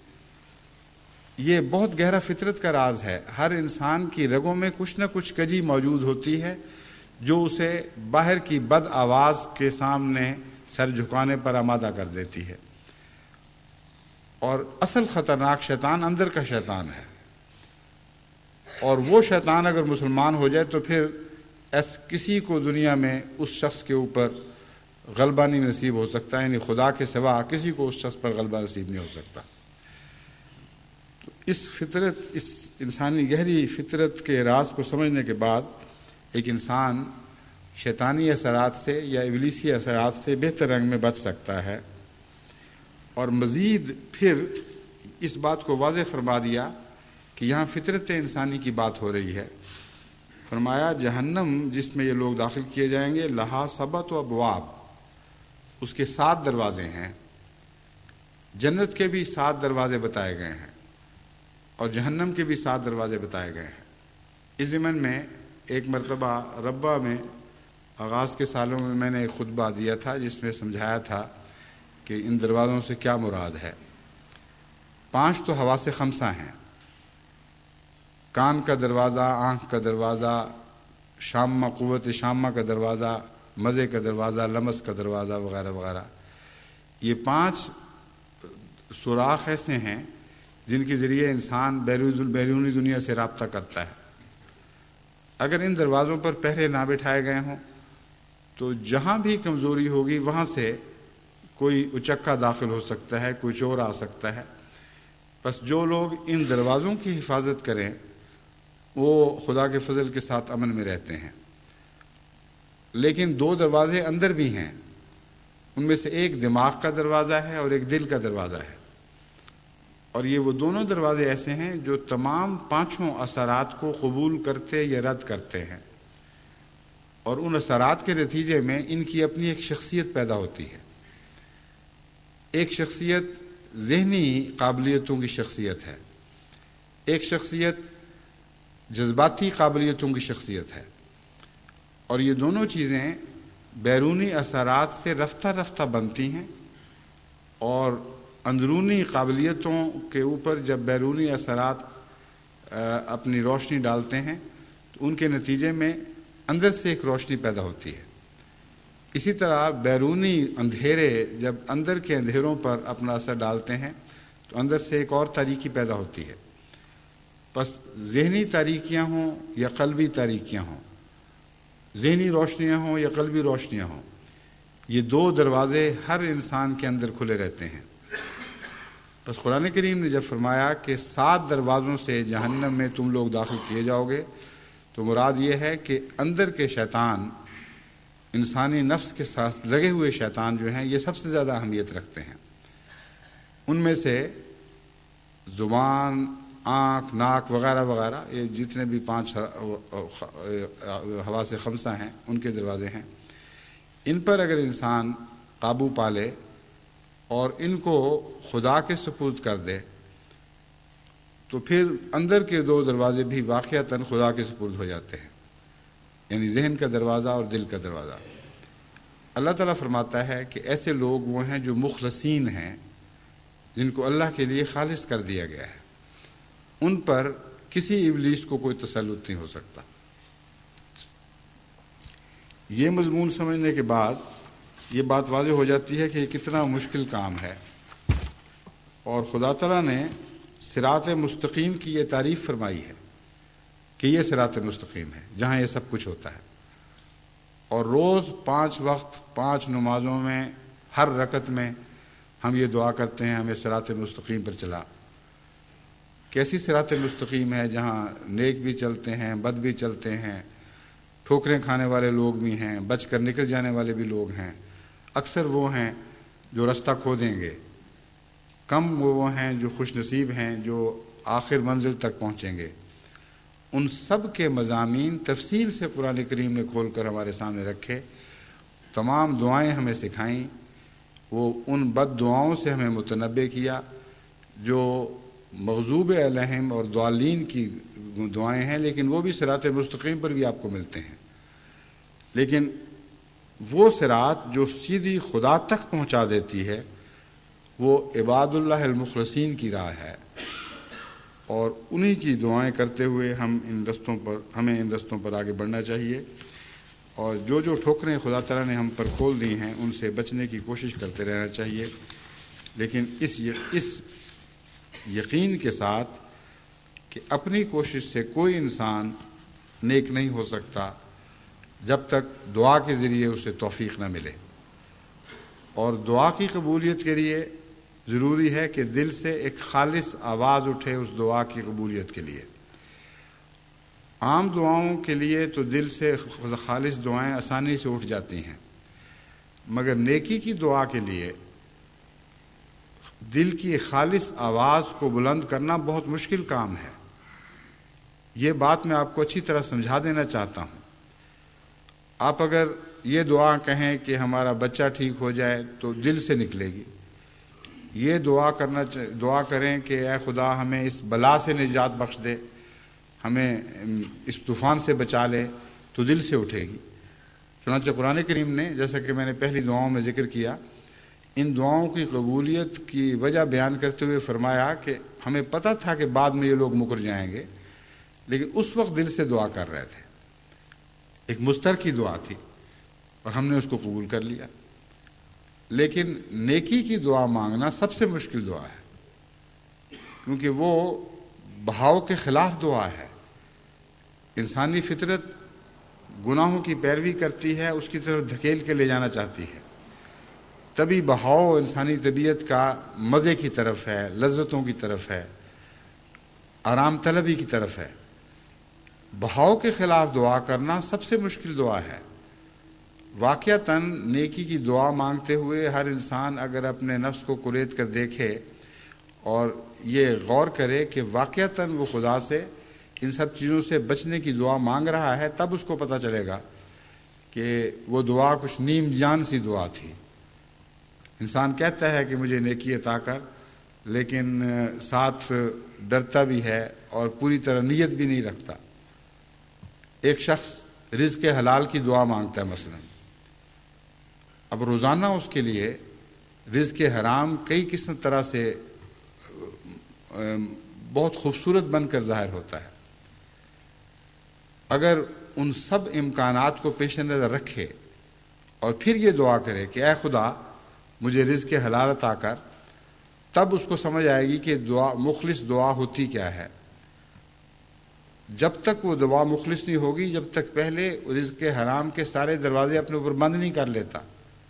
یہ بہت گہرا فطرت کا راز ہے۔ ہر انسان کی رگوں میں کچھ نہ کچھ کجی موجود ہوتی ہے جو اسے باہر کی بد آواز کے سامنے سر جھکانے پر آمادہ کر دیتی ہے، اور اصل خطرناک شیطان اندر کا شیطان ہے۔ اور وہ شیطان اگر مسلمان ہو جائے تو پھر کسی کو دنیا میں اس شخص کے اوپر غلبہ نہیں نصیب ہو سکتا، یعنی خدا کے سوا کسی کو اس شخص پر غلبہ نصیب نہیں ہو سکتا۔ تو اس فطرت، اس انسانی گہری فطرت کے راز کو سمجھنے کے بعد ایک انسان شیطانی اثرات سے یا ابلیسی اثرات سے بہتر رنگ میں بچ سکتا ہے۔ اور مزید پھر اس بات کو واضح فرما دیا کہ یہاں فطرت انسانی کی بات ہو رہی ہے۔ فرمایا جہنم جس میں یہ لوگ داخل کیے جائیں گے، لہا سبت و ابواب، اس کے 7 دروازے ہیں۔ جنت کے بھی 7 دروازے بتائے گئے ہیں اور جہنم کے بھی 7 دروازے بتائے گئے ہیں۔ اس ضمن میں ایک مرتبہ ربہ میں آغاز کے سالوں میں نے ایک خطبہ دیا تھا جس میں سمجھایا تھا کہ ان دروازوں سے کیا مراد ہے۔ 5 تو حواس خمسہ ہیں، کان کا دروازہ، آنکھ کا دروازہ، شامہ، قوت شامہ کا دروازہ، مزے کا دروازہ، لمس کا دروازہ وغیرہ وغیرہ۔ یہ 5 سوراخ ایسے ہیں جن کے ذریعے انسان بیرونی دنیا سے رابطہ کرتا ہے۔ اگر ان دروازوں پر پہرے نہ بٹھائے گئے ہوں تو جہاں بھی کمزوری ہوگی وہاں سے کوئی اچکا داخل ہو سکتا ہے، کوئی چور آ سکتا ہے۔ بس جو لوگ ان دروازوں کی حفاظت کریں وہ خدا کے فضل کے ساتھ امن میں رہتے ہیں۔ لیکن 2 دروازے اندر بھی ہیں، ان میں سے ایک دماغ کا دروازہ ہے اور ایک دل کا دروازہ ہے، اور یہ وہ دونوں دروازے ایسے ہیں جو تمام 5 اثرات کو قبول کرتے یا رد کرتے ہیں، اور ان اثرات کے نتیجے میں ان کی اپنی ایک شخصیت پیدا ہوتی ہے۔ ایک شخصیت ذہنی قابلیتوں کی شخصیت ہے، ایک شخصیت جذباتی قابلیتوں کی شخصیت ہے، اور یہ دونوں چیزیں بیرونی اثرات سے رفتہ رفتہ بنتی ہیں، اور اندرونی قابلیتوں کے اوپر جب بیرونی اثرات اپنی روشنی ڈالتے ہیں تو ان کے نتیجے میں اندر سے ایک روشنی پیدا ہوتی ہے۔ اسی طرح بیرونی اندھیرے جب اندر کے اندھیروں پر اپنا اثر ڈالتے ہیں تو اندر سے ایک اور تاریکی پیدا ہوتی ہے۔ بس ذہنی تاریکیاں ہوں یا قلبی تاریکیاں ہوں، ذہنی روشنیاں ہوں یا قلبی روشنیاں ہوں، یہ 2 دروازے ہر انسان کے اندر کھلے رہتے ہیں۔ بس قرآن کریم نے جب فرمایا کہ 7 دروازوں سے جہنم میں تم لوگ داخل کیے جاؤ گے تو مراد یہ ہے کہ اندر کے شیطان، انسانی نفس کے ساتھ لگے ہوئے شیطان جو ہیں، یہ سب سے زیادہ اہمیت رکھتے ہیں۔ ان میں سے زبان، آنکھ، ناک وغیرہ وغیرہ، یہ جتنے بھی 5 حواس خمسہ ہیں ان کے دروازے ہیں۔ ان پر اگر انسان قابو پا لے اور ان کو خدا کے سپرد کر دے تو پھر اندر کے 2 دروازے بھی واقعتاً خدا کے سپرد ہو جاتے ہیں، یعنی ذہن کا دروازہ اور دل کا دروازہ۔ اللہ تعالیٰ فرماتا ہے کہ ایسے لوگ وہ ہیں جو مخلصین ہیں، جن کو اللہ کے لیے خالص کر دیا گیا ہے، ان پر کسی ابلیس کو کوئی تسلط نہیں ہو سکتا۔ یہ مضمون سمجھنے کے بعد یہ بات واضح ہو جاتی ہے کہ یہ کتنا مشکل کام ہے، اور خدا تعالیٰ نے صراط مستقیم کی یہ تعریف فرمائی ہے کہ یہ صراط مستقیم ہے جہاں یہ سب کچھ ہوتا ہے، اور روز 5 وقت 5 نمازوں میں ہر رکعت میں ہم یہ دعا کرتے ہیں ہمیں صراط مستقیم پر چلا۔ کیسی صراط مستقیم ہے جہاں نیک بھی چلتے ہیں، بد بھی چلتے ہیں، ٹھوکریں کھانے والے لوگ بھی ہیں، بچ کر نکل جانے والے بھی لوگ ہیں۔ اکثر وہ ہیں جو رستہ کھو دیں گے، کم وہ ہیں جو خوش نصیب ہیں جو آخر منزل تک پہنچیں گے۔ ان سب کے مضامین تفصیل سے قرآن کریم نے کھول کر ہمارے سامنے رکھے، تمام دعائیں ہمیں سکھائیں، وہ ان بد دعاؤں سے ہمیں متنبع کیا جو مغضوب علیہم اور ضالین کی دعائیں ہیں، لیکن وہ بھی صراط مستقیم پر بھی آپ کو ملتے ہیں۔ لیکن وہ صراط جو سیدھی خدا تک پہنچا دیتی ہے وہ عباد اللہ المخلصین کی راہ ہے، اور انہی کی دعائیں کرتے ہوئے ہمیں ان رستوں پر آگے بڑھنا چاہیے، اور جو ٹھوکریں خدا تعالیٰ نے ہم پر کھول دی ہیں ان سے بچنے کی کوشش کرتے رہنا چاہیے، لیکن اس یقین کے ساتھ کہ اپنی کوشش سے کوئی انسان نیک نہیں ہو سکتا جب تک دعا کے ذریعے اسے توفیق نہ ملے، اور دعا کی قبولیت کے لیے ضروری ہے کہ دل سے ایک خالص آواز اٹھے اس دعا کی قبولیت کے لیے۔ عام دعاؤں کے لیے تو دل سے خالص دعائیں آسانی سے اٹھ جاتی ہیں، مگر نیکی کی دعا کے لیے دل کی خالص آواز کو بلند کرنا بہت مشکل کام ہے۔ یہ بات میں آپ کو اچھی طرح سمجھا دینا چاہتا ہوں۔ آپ اگر یہ دعا کہیں کہ ہمارا بچہ ٹھیک ہو جائے تو دل سے نکلے گی، یہ دعا کریں کہ اے خدا ہمیں اس بلا سے نجات بخش دے، ہمیں اس طوفان سے بچا لے، تو دل سے اٹھے گی۔ چنانچہ قرآن کریم نے، جیسا کہ میں نے پہلی دعاؤں میں ذکر کیا، ان دعاؤں کی قبولیت کی وجہ بیان کرتے ہوئے فرمایا کہ ہمیں پتہ تھا کہ بعد میں یہ لوگ مکر جائیں گے، لیکن اس وقت دل سے دعا کر رہے تھے۔ ایک مسترکی دعا تھی اور ہم نے اس کو قبول کر لیا۔ لیکن نیکی کی دعا مانگنا سب سے مشکل دعا ہے، کیونکہ وہ بہاؤ کے خلاف دعا ہے۔ انسانی فطرت گناہوں کی پیروی کرتی ہے، اس کی طرف دھکیل کے لے جانا چاہتی ہے۔ تبھی بہاؤ انسانی طبیعت کا مزے کی طرف ہے، لذتوں کی طرف ہے، آرام طلبی کی طرف ہے۔ بہاؤ کے خلاف دعا کرنا سب سے مشکل دعا ہے۔ واقعتاً نیکی کی دعا مانگتے ہوئے ہر انسان اگر اپنے نفس کو کریت کر دیکھے اور یہ غور کرے کہ واقعتاً وہ خدا سے ان سب چیزوں سے بچنے کی دعا مانگ رہا ہے، تب اس کو پتہ چلے گا کہ وہ دعا کچھ نیم جان سی دعا تھی۔ انسان کہتا ہے کہ مجھے نیکی عطا کر، لیکن ساتھ ڈرتا بھی ہے اور پوری طرح نیت بھی نہیں رکھتا۔ ایک شخص رزق حلال کی دعا مانگتا ہے مثلا، اب روزانہ اس کے لیے رزق حرام کئی قسم طرح سے بہت خوبصورت بن کر ظاہر ہوتا ہے۔ اگر ان سب امکانات کو پیش نظر رکھے اور پھر یہ دعا کرے کہ اے خدا مجھے رزق حلال عطا کر، تب اس کو سمجھ آئے گی کہ مخلص دعا ہوتی کیا ہے۔ جب تک وہ دعا مخلص نہیں ہوگی جب تک پہلے رزق حرام کے سارے دروازے اپنے اوپر بند نہیں کر لیتا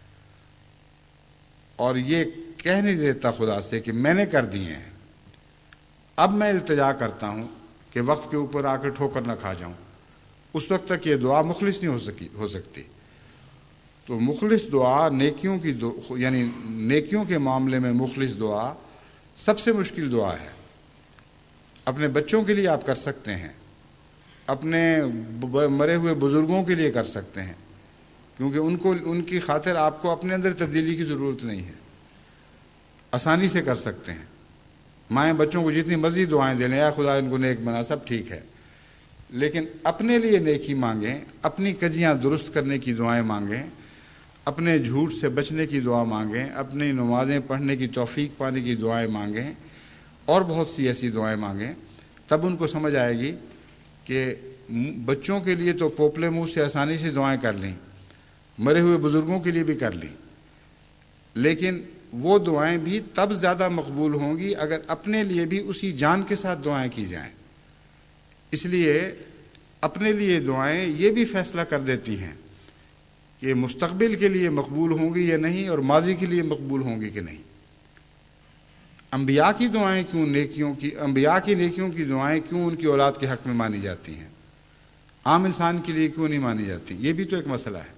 اور یہ کہہ نہیں دیتا خدا سے کہ میں نے کر دیے ہیں، اب میں التجا کرتا ہوں کہ وقت کے اوپر آ کے ٹھوکر نہ کھا جاؤں، اس وقت تک یہ دعا مخلص نہیں ہو سکتی۔ تو مخلص دعا یعنی نیکیوں کے معاملے میں مخلص دعا سب سے مشکل دعا ہے۔ اپنے بچوں کے لیے آپ کر سکتے ہیں، اپنے مرے ہوئے بزرگوں کے لیے کر سکتے ہیں، کیونکہ ان کی خاطر آپ کو اپنے اندر تبدیلی کی ضرورت نہیں ہے، آسانی سے کر سکتے ہیں۔ مائیں بچوں کو جتنی مرضی دعائیں دے لیں، اے خدا ان کو نیک بنا، سب ٹھیک ہے، لیکن اپنے لیے نیکی مانگیں، اپنی کجیاں درست کرنے کی دعائیں مانگیں، اپنے جھوٹ سے بچنے کی دعا مانگیں، اپنی نمازیں پڑھنے کی توفیق پانے کی دعائیں مانگیں، اور بہت سی ایسی دعائیں مانگیں۔ تب ان کو سمجھ آئے گی کہ بچوں کے لیے تو پوپلے منہ سے آسانی سے دعائیں کر لیں، مرے ہوئے بزرگوں کے لیے بھی کر لیں، لیکن وہ دعائیں بھی تب زیادہ مقبول ہوں گی اگر اپنے لیے بھی اسی جان کے ساتھ دعائیں کی جائیں۔ اس لیے اپنے لیے دعائیں یہ بھی فیصلہ کر دیتی ہیں کہ مستقبل کے لیے مقبول ہوں گی یا نہیں، اور ماضی کے لیے مقبول ہوں گی کہ نہیں۔ انبیاء کی دعائیں کیوں انبیاء کی نیکیوں کی دعائیں کیوں ان کی اولاد کے حق میں مانی جاتی ہیں، عام انسان کے لیے کیوں نہیں مانی جاتی؟ یہ بھی تو ایک مسئلہ ہے۔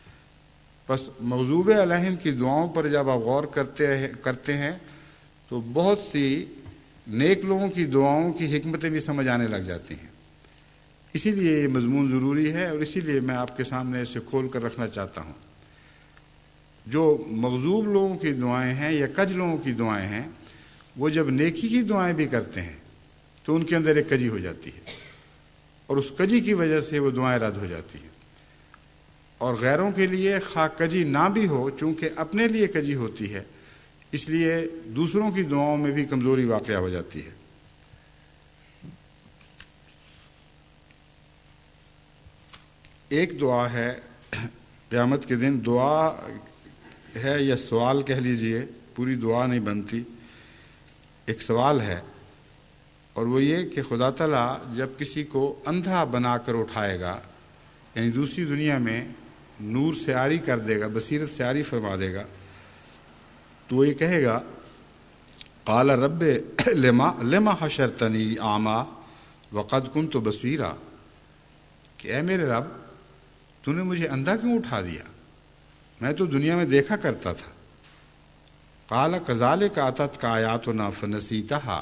بس مغضوب علیہم کی دعاؤں پر جب آپ غور کرتے ہیں تو بہت سی نیک لوگوں کی دعاؤں کی حکمتیں بھی سمجھ آنے لگ جاتی ہیں۔ اسی لیے یہ مضمون ضروری ہے، اور اسی لیے میں آپ کے سامنے اسے کھول کر رکھنا چاہتا ہوں۔ جو مغضوب لوگوں کی دعائیں ہیں یا کج لوگوں کی دعائیں ہیں، وہ جب نیکی کی دعائیں بھی کرتے ہیں تو ان کے اندر ایک کجی ہو جاتی ہے، اور اس کجی کی وجہ سے وہ دعائیں رد ہو جاتی ہیں۔ اور غیروں کے لیے خواہ کجی نہ بھی ہو، چونکہ اپنے لیے کجی ہوتی ہے، اس لیے دوسروں کی دعاؤں میں بھی کمزوری واقع ہو جاتی ہے۔ ایک دعا ہے قیامت کے دن، دعا ہے یا سوال کہہ لیجئے، پوری دعا نہیں بنتی، ایک سوال ہے اور وہ یہ کہ خدا تعالیٰ جب کسی کو اندھا بنا کر اٹھائے گا، یعنی دوسری دنیا میں نور سے عاری کر دے گا، بصیرت سے عاری فرما دے گا، تو وہ یہ کہے گا قال رب لما حشرتنی اعمیٰ وقد کنت بصیرا، کہ اے میرے رب تو نے مجھے اندھا کیوں اٹھا دیا، میں تو دنیا میں دیکھا کرتا تھا۔ قال کذالک اتتک آیاتنا فنسیتہا،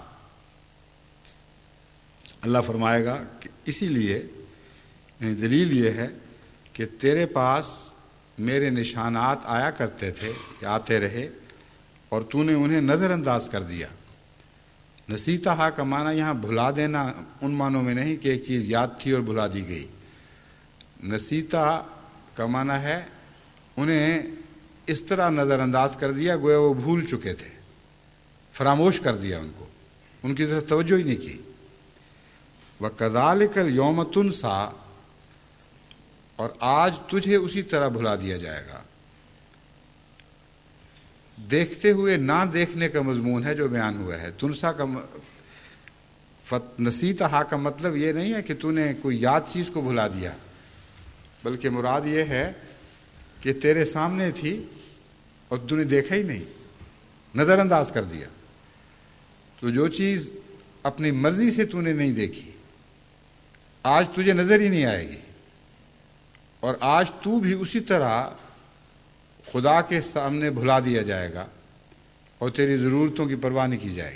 اللہ فرمائے گا کہ اسی لیے، یعنی دلیل یہ ہے کہ تیرے پاس میرے نشانات آیا کرتے تھے یا آتے رہے اور تو نے انہیں نظر انداز کر دیا۔ نسیتہا کا معنی یہاں بھلا دینا ان معنوں میں نہیں کہ ایک چیز یاد تھی اور بھلا دی گئی۔ نسیتا کا معنی ہے انہیں اس طرح نظر انداز کر دیا گویا وہ بھول چکے تھے، فراموش کر دیا ان کو، ان کی طرف توجہ ہی نہیں کی۔ وَكَذَلِكَ الْيَوْمَ تُنْسَىٰ، اور آج تجھے اسی طرح بھلا دیا جائے گا۔ دیکھتے ہوئے نہ دیکھنے کا مضمون ہے جو بیان ہوا ہے۔ تنسا کا نسیتہا کا مطلب یہ نہیں ہے کہ تو نے کوئی یاد چیز کو بھلا دیا، بلکہ مراد یہ ہے کہ تیرے سامنے تھی اور تو نے دیکھا ہی نہیں، نظر انداز کر دیا۔ تو جو چیز اپنی مرضی سے تو نے نہیں دیکھی آج تجھے نظر ہی نہیں آئے گی، اور آج تو بھی اسی طرح خدا کے سامنے بھلا دیا جائے گا اور تیری ضرورتوں کی پرواہ نہیں کی جائے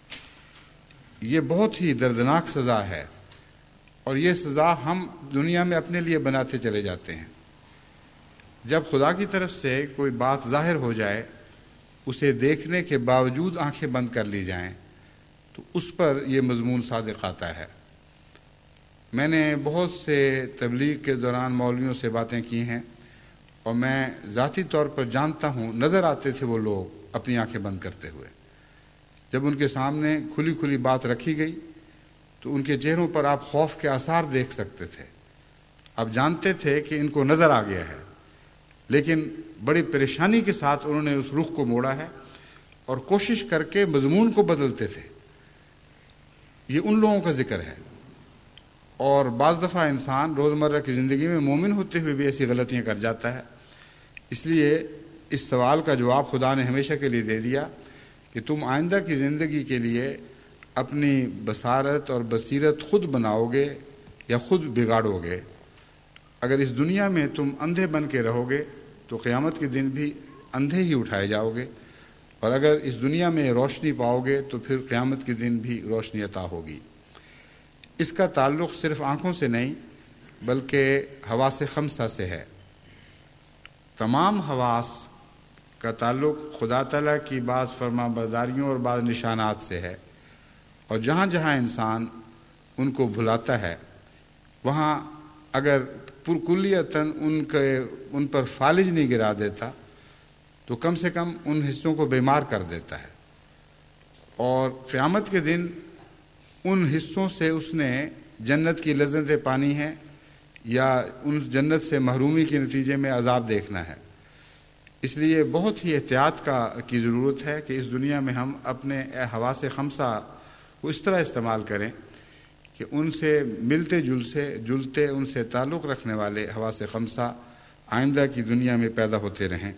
گی۔ یہ بہت ہی دردناک سزا ہے، اور یہ سزا ہم دنیا میں اپنے لیے بناتے چلے جاتے ہیں۔ جب خدا کی طرف سے کوئی بات ظاہر ہو جائے، اسے دیکھنے کے باوجود آنکھیں بند کر لی جائیں، تو اس پر یہ مضمون صادق آتا ہے۔ میں نے بہت سے تبلیغ کے دوران مولویوں سے باتیں کی ہیں، اور میں ذاتی طور پر جانتا ہوں نظر آتے تھے وہ لوگ اپنی آنکھیں بند کرتے ہوئے۔ جب ان کے سامنے کھلی کھلی بات رکھی گئی تو ان کے چہروں پر آپ خوف کے آثار دیکھ سکتے تھے۔ آپ جانتے تھے کہ ان کو نظر آ گیا ہے، لیکن بڑی پریشانی کے ساتھ انہوں نے اس رخ کو موڑا ہے اور کوشش کر کے مضمون کو بدلتے تھے۔ یہ ان لوگوں کا ذکر ہے، اور بعض دفعہ انسان روزمرہ کی زندگی میں مومن ہوتے ہوئے بھی ایسی غلطیاں کر جاتا ہے۔ اس لیے اس سوال کا جواب خدا نے ہمیشہ کے لیے دے دیا کہ تم آئندہ کی زندگی کے لیے اپنی بصارت اور بصیرت خود بناؤ گے یا خود بگاڑو گے۔ اگر اس دنیا میں تم اندھے بن کے رہو گے تو قیامت کے دن بھی اندھے ہی اٹھائے جاؤ گے، اور اگر اس دنیا میں روشنی پاؤ گے تو پھر قیامت کے دن بھی روشنی عطا ہوگی۔ اس کا تعلق صرف آنکھوں سے نہیں بلکہ حواس خمسہ سے ہے۔ تمام حواس کا تعلق خدا تعالیٰ کی بعض فرما برداریوں اور بعض نشانات سے ہے، اور جہاں جہاں انسان ان کو بھلاتا ہے وہاں اگر پرکلیتاً ان پر فالج نہیں گرا دیتا تو کم سے کم ان حصوں کو بیمار کر دیتا ہے، اور قیامت کے دن ان حصوں سے اس نے جنت کی لذتیں پانی ہیں یا ان جنت سے محرومی کے نتیجے میں عذاب دیکھنا ہے۔ اس لیے بہت ہی احتیاط کی ضرورت ہے کہ اس دنیا میں ہم اپنے حواس خمسہ کو اس طرح استعمال کریں کہ ان سے ملتے جلتے ان سے تعلق رکھنے والے حواس خمسہ آئندہ کی دنیا میں پیدا ہوتے رہیں۔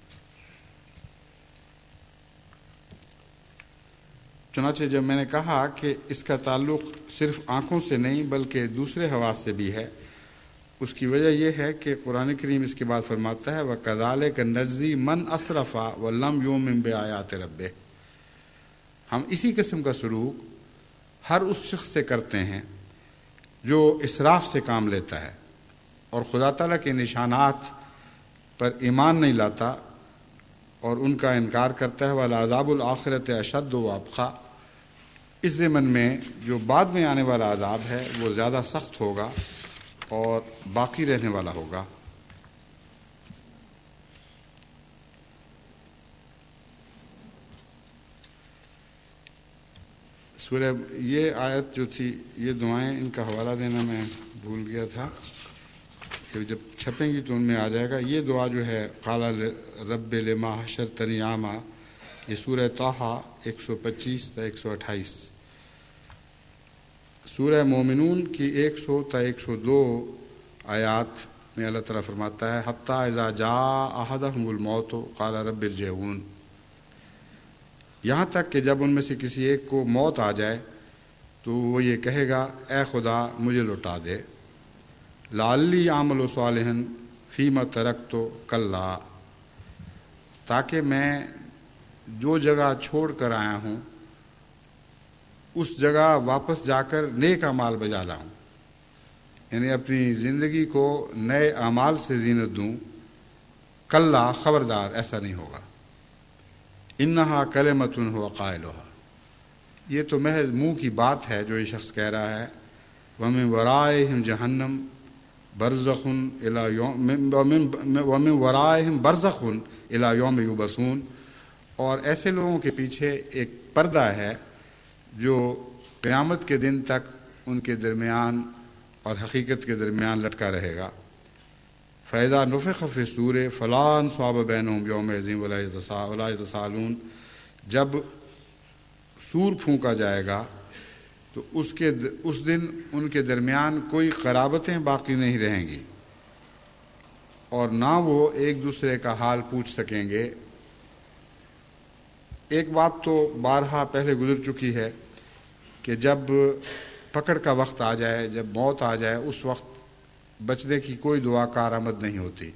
چنانچہ جب میں نے کہا کہ اس کا تعلق صرف آنکھوں سے نہیں بلکہ دوسرے حواس سے بھی ہے، اس کی وجہ یہ ہے کہ قرآن کریم اس کے بعد فرماتا ہے وَكَذَلِكَ نَجْزِي مَنْ أَسْرَفَ وَلَمْ يُؤْمِنْ بِآيَاتِ رَبِّهِ، ہم اسی قسم کا سلوک ہر اس شخص سے کرتے ہیں جو اسراف سے کام لیتا ہے اور خدا تعالیٰ کے نشانات پر ایمان نہیں لاتا اور ان کا انکار کرتا ہے، وَالْعَذَابُ الْآخِرَةِ أَشَدُّ وَأَبْقَىٰ، اس ضمن میں جو بعد میں آنے والا عذاب ہے وہ زیادہ سخت ہوگا اور باقی رہنے والا ہوگا۔ سورہ یہ آیت جو تھی، یہ دعائیں ان کا حوالہ دینا میں بھول گیا تھا کہ جب چھپیں گی تو ان میں آ جائے گا۔ یہ دعا جو ہے قال رب لما حشرتنی اعمیٰ، یہ سورہ طٰہٰ 125 تا 128۔ سورہ مومنون کی 100 تا 102 آیات میں اللہ تعالیٰ فرماتا ہے حتی اذا جاء احدهم الموت قال رب ارجعون، یہاں تک کہ جب ان میں سے کسی ایک کو موت آ جائے تو وہ یہ کہے گا اے خدا مجھے لوٹا دے، لعلی اعمل صالحا فیما ترکت کلا، تاکہ میں جو جگہ چھوڑ کر آیا ہوں اس جگہ واپس جا کر نیک اعمال بجا لاؤں، یعنی اپنی زندگی کو نئے اعمال سے زینت دوں، کلا خبردار ایسا نہیں ہوگا، انہا کلمۃ ہو قائلھا، یہ تو محض منہ کی بات ہے جو یہ شخص کہہ رہا ہے، ومن ورائہم جہنم برزخ الی یوم ومن ورائہم برزخ الی یوم یبعثون، اور ایسے لوگوں کے پیچھے ایک پردہ ہے جو قیامت کے دن تک ان کے درمیان اور حقیقت کے درمیان لٹکا رہے گا۔ فَإِذَا نُفِخَ فِي الصُّورِ فَلَا أَنْصَابَ بَيْنَهُمْ يَوْمَئِذٍ وَلَا يَتَسَاءَلُونَ، جب سور پھونکا جائے گا تو اس دن ان کے درمیان کوئی قرابتیں باقی نہیں رہیں گی اور نہ وہ ایک دوسرے کا حال پوچھ سکیں گے۔ ایک بات تو بارہا پہلے گزر چکی ہے کہ جب پکڑ کا وقت آ جائے، جب موت آ جائے، اس وقت بچنے کی کوئی دعا کارآمد نہیں ہوتی۔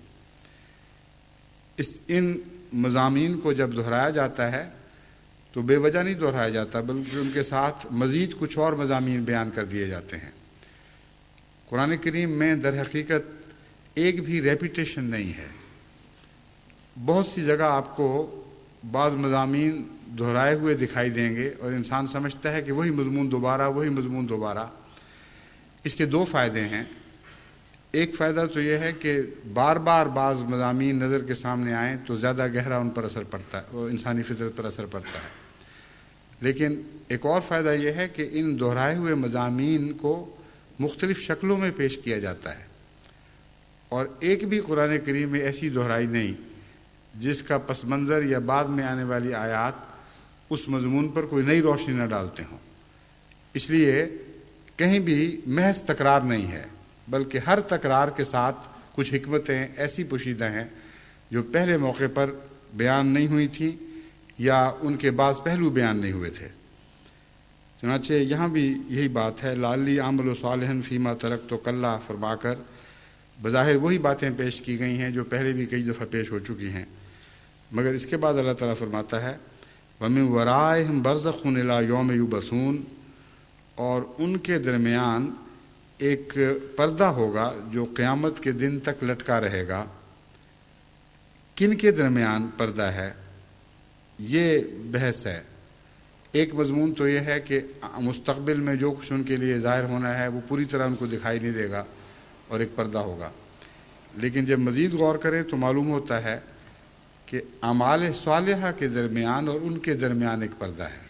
ان مضامین کو جب دہرایا جاتا ہے تو بے وجہ نہیں دہرایا جاتا، بلکہ ان کے ساتھ مزید کچھ اور مضامین بیان کر دیے جاتے ہیں۔ قرآن کریم میں در حقیقت ایک بھی ریپیٹیشن نہیں ہے، بہت سی جگہ آپ کو بعض مضامین دہرائے ہوئے دکھائی دیں گے اور انسان سمجھتا ہے کہ وہی مضمون دوبارہ۔ اس کے دو فائدے ہیں۔ ایک فائدہ تو یہ ہے کہ بار بار بعض مضامین نظر کے سامنے آئیں تو زیادہ گہرا ان پر اثر پڑتا ہے، وہ انسانی فطرت پر اثر پڑتا ہے۔ لیکن ایک اور فائدہ یہ ہے کہ ان دہرائے ہوئے مضامین کو مختلف شکلوں میں پیش کیا جاتا ہے، اور ایک بھی قرآن کریم میں ایسی دہرائی نہیں جس کا پس منظر یا بعد میں آنے والی آیات اس مضمون پر کوئی نئی روشنی نہ ڈالتے ہوں۔ اس لیے کہیں بھی محض تکرار نہیں ہے، بلکہ ہر تکرار کے ساتھ کچھ حکمتیں ایسی پوشیدہ ہیں جو پہلے موقع پر بیان نہیں ہوئی تھیں یا ان کے بعض پہلو بیان نہیں ہوئے تھے۔ چنانچہ یہاں بھی یہی بات ہے، لعلی اعمل صالحا فیما ترکت کلا فرما کر بظاہر وہی باتیں پیش کی گئی ہیں جو پہلے بھی کئی دفعہ پیش ہو چکی ہیں، مگر اس کے بعد اللہ تعالیٰ فرماتا ہے وَمِن وَرَائِهِمْ بَرْزَخٌ إِلَىٰ يَوْمِ يُبْعَثُونَ، اور ان کے درمیان ایک پردہ ہوگا جو قیامت کے دن تک لٹکا رہے گا۔ کن کے درمیان پردہ ہے، یہ بحث ہے۔ ایک مضمون تو یہ ہے کہ مستقبل میں جو کچھ ان کے لیے ظاہر ہونا ہے وہ پوری طرح ان کو دکھائی نہیں دے گا اور ایک پردہ ہوگا، لیکن جب مزید غور کریں تو معلوم ہوتا ہے کہ اعمال صالحہ کے درمیان اور ان کے درمیان ایک پردہ ہے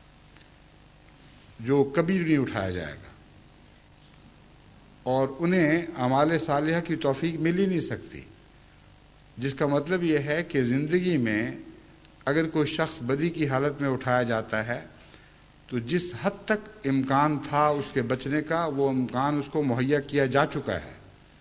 جو کبھی نہیں اٹھایا جائے گا، اور انہیں اعمال صالحہ کی توفیق مل ہی نہیں سکتی، جس کا مطلب یہ ہے کہ زندگی میں اگر کوئی شخص بدی کی حالت میں اٹھایا جاتا ہے تو جس حد تک امکان تھا اس کے بچنے کا وہ امکان اس کو مہیا کیا جا چکا ہے،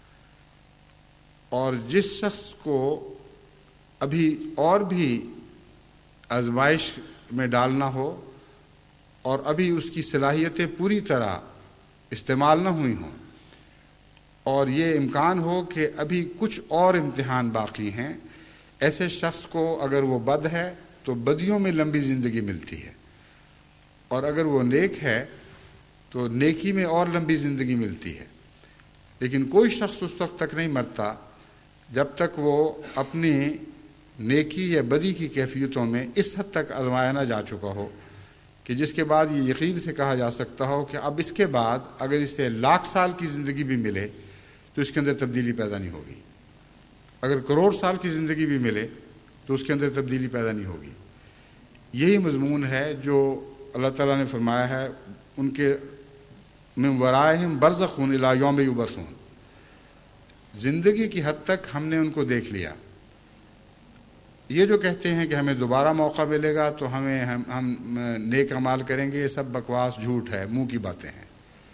اور جس شخص کو ابھی اور بھی آزمائش میں ڈالنا ہو اور ابھی اس کی صلاحیتیں پوری طرح استعمال نہ ہوئی ہوں اور یہ امکان ہو کہ ابھی کچھ اور امتحان باقی ہیں، ایسے شخص کو اگر وہ بد ہے تو بدیوں میں لمبی زندگی ملتی ہے، اور اگر وہ نیک ہے تو نیکی میں اور لمبی زندگی ملتی ہے۔ لیکن کوئی شخص اس وقت تک نہیں مرتا جب تک وہ اپنی نیکی یا بدی کی کیفیتوں میں اس حد تک آزمایا نہ جا چکا ہو کہ جس کے بعد یہ یقین سے کہا جا سکتا ہو کہ اب اس کے بعد اگر اسے 1,00,000 سال کی زندگی بھی ملے تو اس کے اندر تبدیلی پیدا نہیں ہوگی، اگر کروڑ سال کی زندگی بھی ملے تو اس کے اندر تبدیلی پیدا نہیں ہوگی۔ یہی مضمون ہے جو اللہ تعالیٰ نے فرمایا ہے ان کے من ورائہم برزخ الی یوم یبعثون، زندگی کی حد تک ہم نے ان کو دیکھ لیا۔ یہ جو کہتے ہیں کہ ہمیں دوبارہ موقع ملے گا تو ہم نیک اعمال کریں گے، یہ سب بکواس جھوٹ ہے، منہ کی باتیں ہیں۔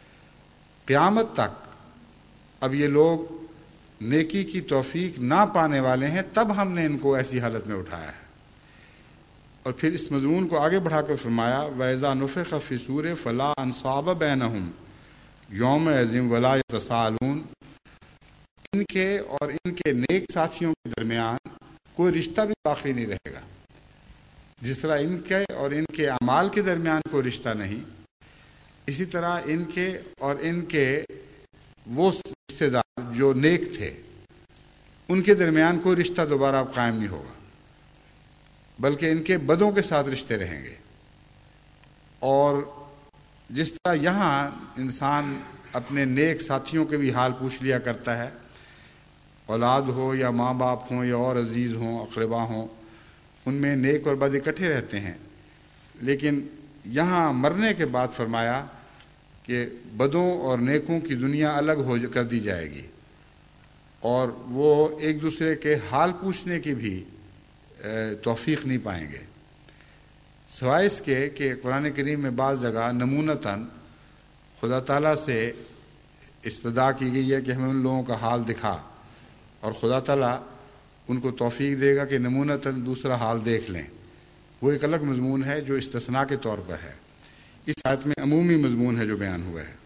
قیامت تک اب یہ لوگ نیکی کی توفیق نہ پانے والے ہیں، تب ہم نے ان کو ایسی حالت میں اٹھایا ہے۔ اور پھر اس مضمون کو آگے بڑھا کر فرمایا وَإِذَا نُفِخَ فِي الصُّورِ فَلَا أَنْصَابَ بَيْنَهُمْ يَوْمَئِذٍ وَلَا يَتَسَاءَلُونَ، ان کے اور ان کے نیک ساتھیوں کے درمیان کوئی رشتہ بھی باقی نہیں رہے گا۔ جس طرح ان کے اور ان کے اعمال کے درمیان کوئی رشتہ نہیں، اسی طرح ان کے اور ان کے وہ رشتے دار جو نیک تھے ان کے درمیان کوئی رشتہ دوبارہ اب قائم نہیں ہوگا، بلکہ ان کے بدوں کے ساتھ رشتے رہیں گے۔ اور جس طرح یہاں انسان اپنے نیک ساتھیوں کے بھی حال پوچھ لیا کرتا ہے، اولاد ہو یا ماں باپ ہوں یا اور عزیز ہوں اقربا ہوں، ان میں نیک اور بد اکٹھے رہتے ہیں، لیکن یہاں مرنے کے بعد فرمایا کہ بدوں اور نیکوں کی دنیا الگ ہو کر دی جائے گی، اور وہ ایک دوسرے کے حال پوچھنے کی بھی توفیق نہیں پائیں گے، سوائے اس کے کہ قرآن کریم میں بعض جگہ نمونتاً خدا تعالیٰ سے استدعا کی گئی ہے کہ ہمیں ان لوگوں کا حال دکھا، اور خدا تعالیٰ ان کو توفیق دے گا کہ نمونتاً دوسرا حال دیکھ لیں۔ وہ ایک الگ مضمون ہے جو استثناء کے طور پر ہے، اس آیت میں عمومی مضمون ہے جو بیان ہوا ہے۔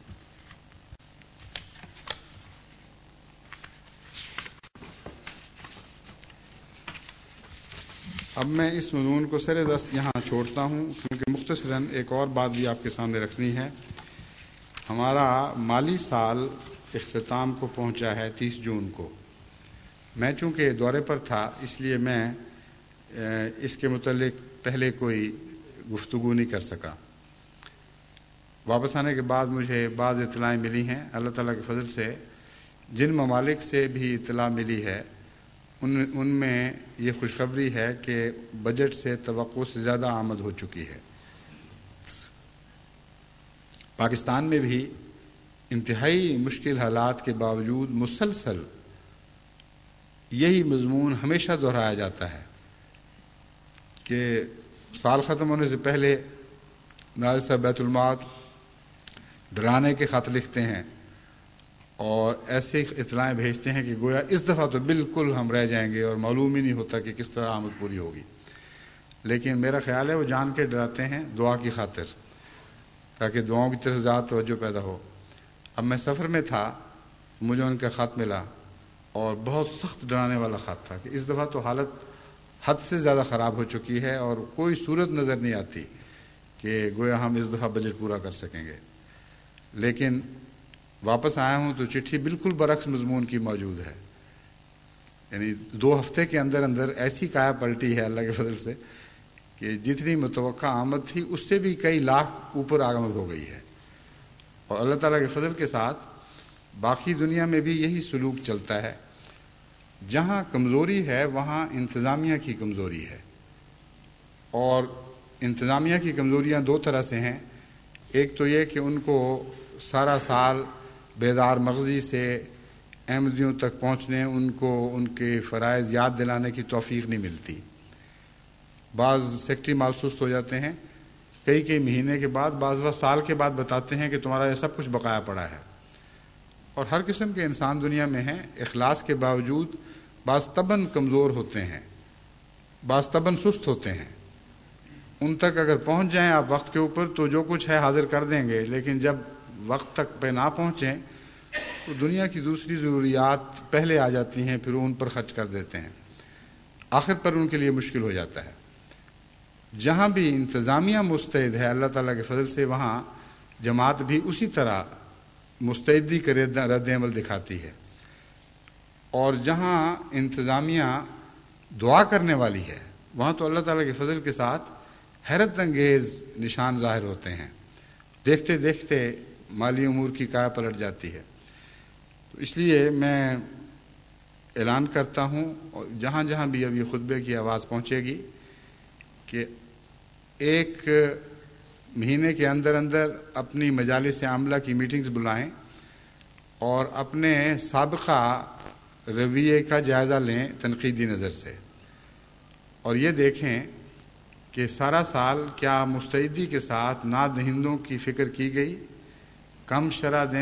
اب میں اس مضمون کو سر دست یہاں چھوڑتا ہوں، کیونکہ مختصراً ایک اور بات بھی آپ کے سامنے رکھنی ہے۔ ہمارا مالی سال اختتام کو پہنچا ہے 30 جون کو۔ میں چونکہ دورے پر تھا اس لیے میں اس کے متعلق پہلے کوئی گفتگو نہیں کر سکا۔ واپس آنے کے بعد مجھے بعض اطلاعیں ملی ہیں، اللہ تعالیٰ کے فضل سے جن ممالک سے بھی اطلاع ملی ہے ان میں یہ خوشخبری ہے کہ بجٹ سے توقع سے زیادہ آمد ہو چکی ہے۔ پاکستان میں بھی انتہائی مشکل حالات کے باوجود مسلسل یہی مضمون ہمیشہ دہرایا جاتا ہے کہ سال ختم ہونے سے پہلے نائب صاحب بیت المال ڈرانے کے خط لکھتے ہیں اور ایسے اطلاعیں بھیجتے ہیں کہ گویا اس دفعہ تو بالکل ہم رہ جائیں گے اور معلوم ہی نہیں ہوتا کہ کس طرح آمد پوری ہوگی، لیکن میرا خیال ہے وہ جان کے ڈراتے ہیں دعا کی خاطر، تاکہ دعاؤں کی طرف زیادہ توجہ پیدا ہو۔ اب میں سفر میں تھا، مجھے ان کا خط ملا اور بہت سخت ڈرانے والا خط تھا کہ اس دفعہ تو حالت حد سے زیادہ خراب ہو چکی ہے اور کوئی صورت نظر نہیں آتی کہ گویا ہم اس دفعہ بجٹ پورا کر سکیں گے۔ لیکن واپس آیا ہوں تو چٹھی بالکل برعکس مضمون کی موجود ہے، یعنی 2 ہفتے کے اندر اندر ایسی کایا پلٹی ہے اللہ کے فضل سے کہ جتنی متوقع آمد تھی اس سے بھی کئی لاکھ اوپر آمد ہو گئی ہے۔ اور اللہ تعالیٰ کے فضل کے ساتھ باقی دنیا میں بھی یہی سلوک چلتا ہے، جہاں کمزوری ہے وہاں انتظامیہ کی کمزوری ہے، اور انتظامیہ کی کمزوریاں 2 طرح سے ہیں۔ ایک تو یہ کہ ان کو سارا سال بیدار مغزی سے احمدیوں تک پہنچنے، ان کو ان کے فرائض یاد دلانے کی توفیق نہیں ملتی۔ بعض سیکٹری مال سست ہو جاتے ہیں، کئی مہینے کے بعد، بعض وقت سال کے بعد بتاتے ہیں کہ تمہارا یہ سب کچھ بقایا پڑا ہے۔ اور ہر قسم کے انسان دنیا میں ہیں، اخلاص کے باوجود بعض طبعاً کمزور ہوتے ہیں، بعض طبعاً سست ہوتے ہیں۔ ان تک اگر پہنچ جائیں آپ وقت کے اوپر تو جو کچھ ہے حاضر کر دیں گے، لیکن جب وقت تک پہ نہ پہنچیں تو دنیا کی دوسری ضروریات پہلے آ جاتی ہیں، پھر ان پر خرچ کر دیتے ہیں، آخر پر ان کے لیے مشکل ہو جاتا ہے۔ جہاں بھی انتظامیہ مستعد ہے اللہ تعالیٰ کے فضل سے، وہاں جماعت بھی اسی طرح مستعدی کا رد عمل دکھاتی ہے، اور جہاں انتظامیہ دعا کرنے والی ہے وہاں تو اللہ تعالیٰ کے فضل کے ساتھ حیرت انگیز نشان ظاہر ہوتے ہیں، دیکھتے دیکھتے مالی امور کی کایا پلٹ جاتی ہے۔ تو اس لیے میں اعلان کرتا ہوں، اور جہاں جہاں بھی اب یہ خطبے کی آواز پہنچے گی، کہ 1 مہینے کے اندر اندر اپنی مجالس عاملہ کی میٹنگز بلائیں اور اپنے سابقہ رویے کا جائزہ لیں تنقیدی نظر سے، اور یہ دیکھیں کہ سارا سال کیا مستعدی کے ساتھ نادہندوں کی فکر کی گئی، کم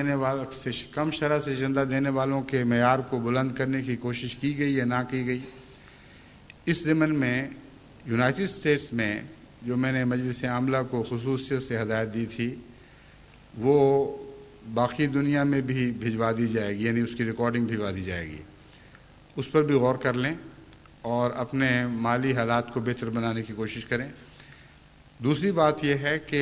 شرح سے چندہ دینے والوں کے معیار کو بلند کرنے کی کوشش کی گئی یا نہ کی گئی. اس ضمن میں یونائٹڈ اسٹیٹس میں جو میں نے مجلس عاملہ کو خصوصیت سے ہدایت دی تھی وہ باقی دنیا میں بھی بھجوا دی جائے گی، یعنی اس کی ریکارڈنگ بھجوا دی جائے گی. اس پر بھی غور کر لیں اور اپنے مالی حالات کو بہتر بنانے کی کوشش کریں. دوسری بات یہ ہے کہ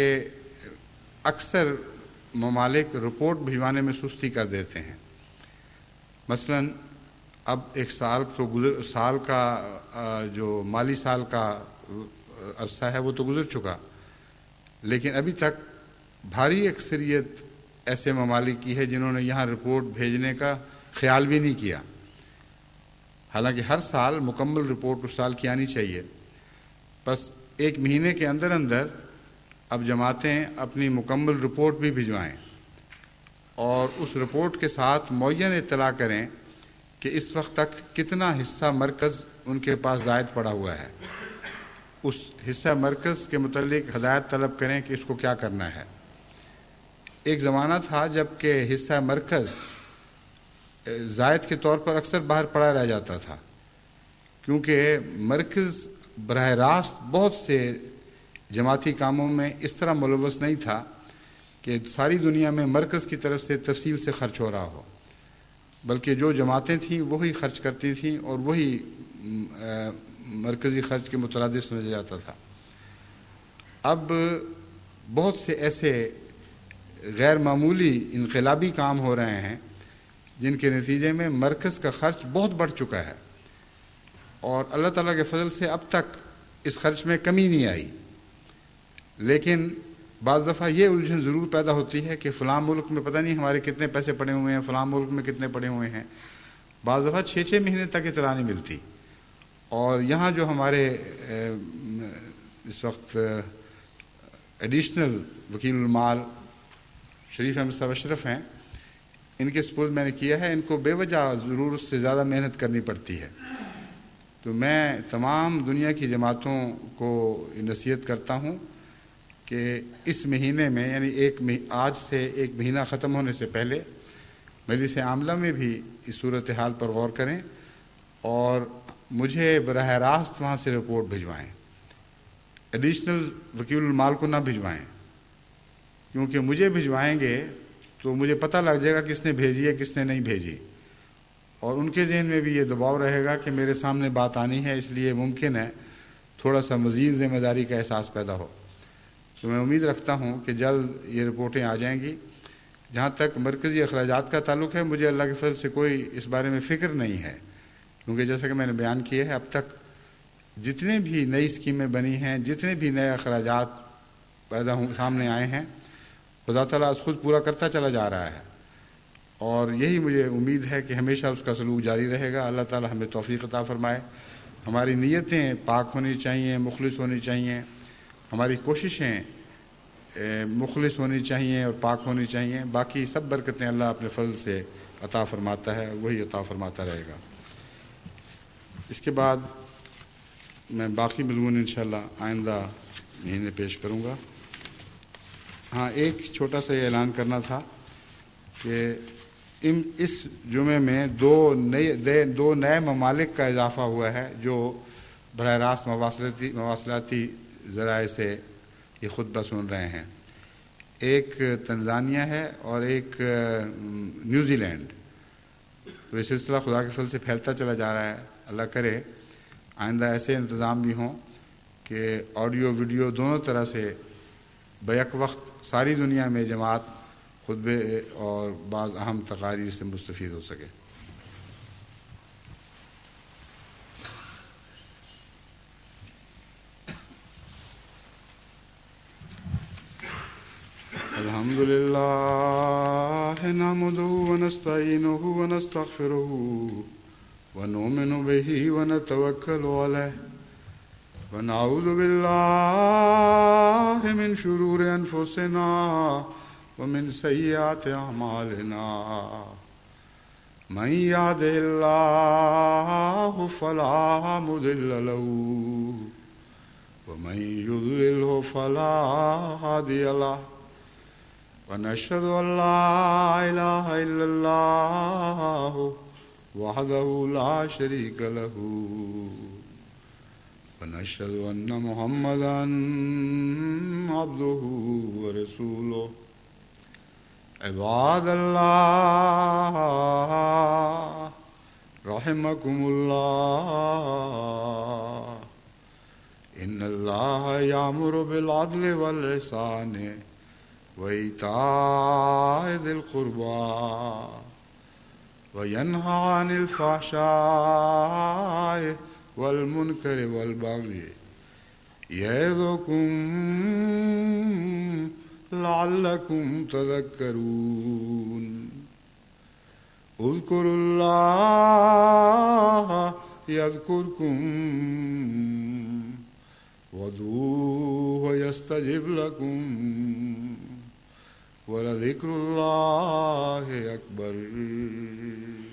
اکثر ممالک رپورٹ بھجوانے میں سستی کر دیتے ہیں. مثلا اب ایک سال کا جو مالی سال کا عرصہ ہے وہ تو گزر چکا، لیکن ابھی تک بھاری اکثریت ایسے ممالک کی ہے جنہوں نے یہاں رپورٹ بھیجنے کا خیال بھی نہیں کیا. حالانکہ ہر سال مکمل رپورٹ اس سال کی آنی چاہیے. بس ایک مہینے کے اندر اندر اب جماعتیں اپنی مکمل رپورٹ بھی بھجوائیں اور اس رپورٹ کے ساتھ معین اطلاع کریں کہ اس وقت تک کتنا حصہ مرکز ان کے پاس زائد پڑا ہوا ہے. اس حصہ مرکز کے متعلق ہدایت طلب کریں کہ اس کو کیا کرنا ہے. ایک زمانہ تھا جب کہ حصہ مرکز زائد کے طور پر اکثر باہر پڑا رہ جاتا تھا، کیونکہ مرکز براہ راست بہت سے جماعتی کاموں میں اس طرح ملوث نہیں تھا کہ ساری دنیا میں مرکز کی طرف سے تفصیل سے خرچ ہو رہا ہو، بلکہ جو جماعتیں تھیں وہی خرچ کرتی تھیں اور وہی مرکزی خرچ کے مترادف سمجھا جاتا تھا. اب بہت سے ایسے غیر معمولی انقلابی کام ہو رہے ہیں جن کے نتیجے میں مرکز کا خرچ بہت بڑھ چکا ہے، اور اللہ تعالیٰ کے فضل سے اب تک اس خرچ میں کمی نہیں آئی. لیکن بعض دفعہ یہ الجھن ضرور پیدا ہوتی ہے کہ فلاں ملک میں پتہ نہیں ہمارے کتنے پیسے پڑے ہوئے ہیں، فلاں ملک میں کتنے پڑے ہوئے ہیں. بعض دفعہ 6 مہینے تک اطلاع نہیں ملتی. اور یہاں جو ہمارے اس وقت ایڈیشنل وکیل المال شریف احمد صاحب اشرف ہیں، ان کے سپرد میں نے کیا ہے. ان کو بے وجہ ضرورت سے زیادہ محنت کرنی پڑتی ہے. تو میں تمام دنیا کی جماعتوں کو نصیحت کرتا ہوں کہ اس مہینے میں، یعنی آج سے ایک مہینہ ختم ہونے سے پہلے مجلس عاملہ میں بھی اس صورتحال پر غور کریں اور مجھے براہ راست وہاں سے رپورٹ بھجوائیں. ایڈیشنل وکیل المال کو نہ بھجوائیں، کیونکہ مجھے بھجوائیں گے تو مجھے پتہ لگ جائے گا کس نے بھیجی ہے کس نے نہیں بھیجی، اور ان کے ذہن میں بھی یہ دباؤ رہے گا کہ میرے سامنے بات آنی ہے، اس لیے ممکن ہے تھوڑا سا مزید ذمہ داری کا احساس پیدا ہو. تو میں امید رکھتا ہوں کہ جلد یہ رپورٹیں آ جائیں گی. جہاں تک مرکزی اخراجات کا تعلق ہے، مجھے اللہ کے فضل سے کوئی اس بارے میں فکر نہیں ہے، کیونکہ جیسا کہ میں نے بیان کیا ہے اب تک جتنے بھی نئی اسکیمیں بنی ہیں، جتنے بھی نئے اخراجات سامنے آئے ہیں، خدا تعالیٰ از خود پورا کرتا چلا جا رہا ہے، اور یہی مجھے امید ہے کہ ہمیشہ اس کا سلوک جاری رہے گا. اللہ تعالیٰ ہمیں توفیق عطا فرمائے. ہماری نیتیں پاک ہونی چاہیے، مخلص ہونی چاہیے، ہماری کوششیں مخلص ہونی چاہیے اور پاک ہونی چاہیے. باقی سب برکتیں اللہ اپنے فضل سے عطا فرماتا ہے، وہی عطا فرماتا رہے گا. اس کے بعد میں باقی مضمون انشاءاللہ آئندہ مہینے پیش کروں گا. ہاں، ایک چھوٹا سا یہ اعلان کرنا تھا کہ اس جمعے میں دو نئے ممالک کا اضافہ ہوا ہے جو براہ راست مواصلاتی ذرائع سے یہ خطبہ سن رہے ہیں. ایک تنزانیہ ہے اور ایک نیوزی لینڈ. تو یہ سلسلہ خدا کے فضل سے پھیلتا چلا جا رہا ہے. اللہ کرے آئندہ ایسے انتظام بھی ہوں کہ آڈیو ویڈیو دونوں طرح سے بیک وقت ساری دنیا میں جماعت خطبے اور بعض اہم تقاریر سے مستفید ہو سکے. الحمد لله نحمده ونستعينه ونستغفره ونؤمن به ونتوكل عليه ونعوذ بالله من شرور أنفسنا ومن سيئات أعمالنا من يهده الله فلا مضل له ومن يضلله فلا هادي له ونشهد أن لا إله إلا الله وحده لا شريك له ونشهد أن محمدا عبده ورسوله عباد الله رحمكم الله إن الله يأمر بالعدل والإحسان وإيتاء ذي القربى وينهى عن الفحشاء والمنكر والبغي يعظكم لعلكم تذكرون اذكروا الله يذكركم وادعوه يستجب لكم ولذكر الله أكبر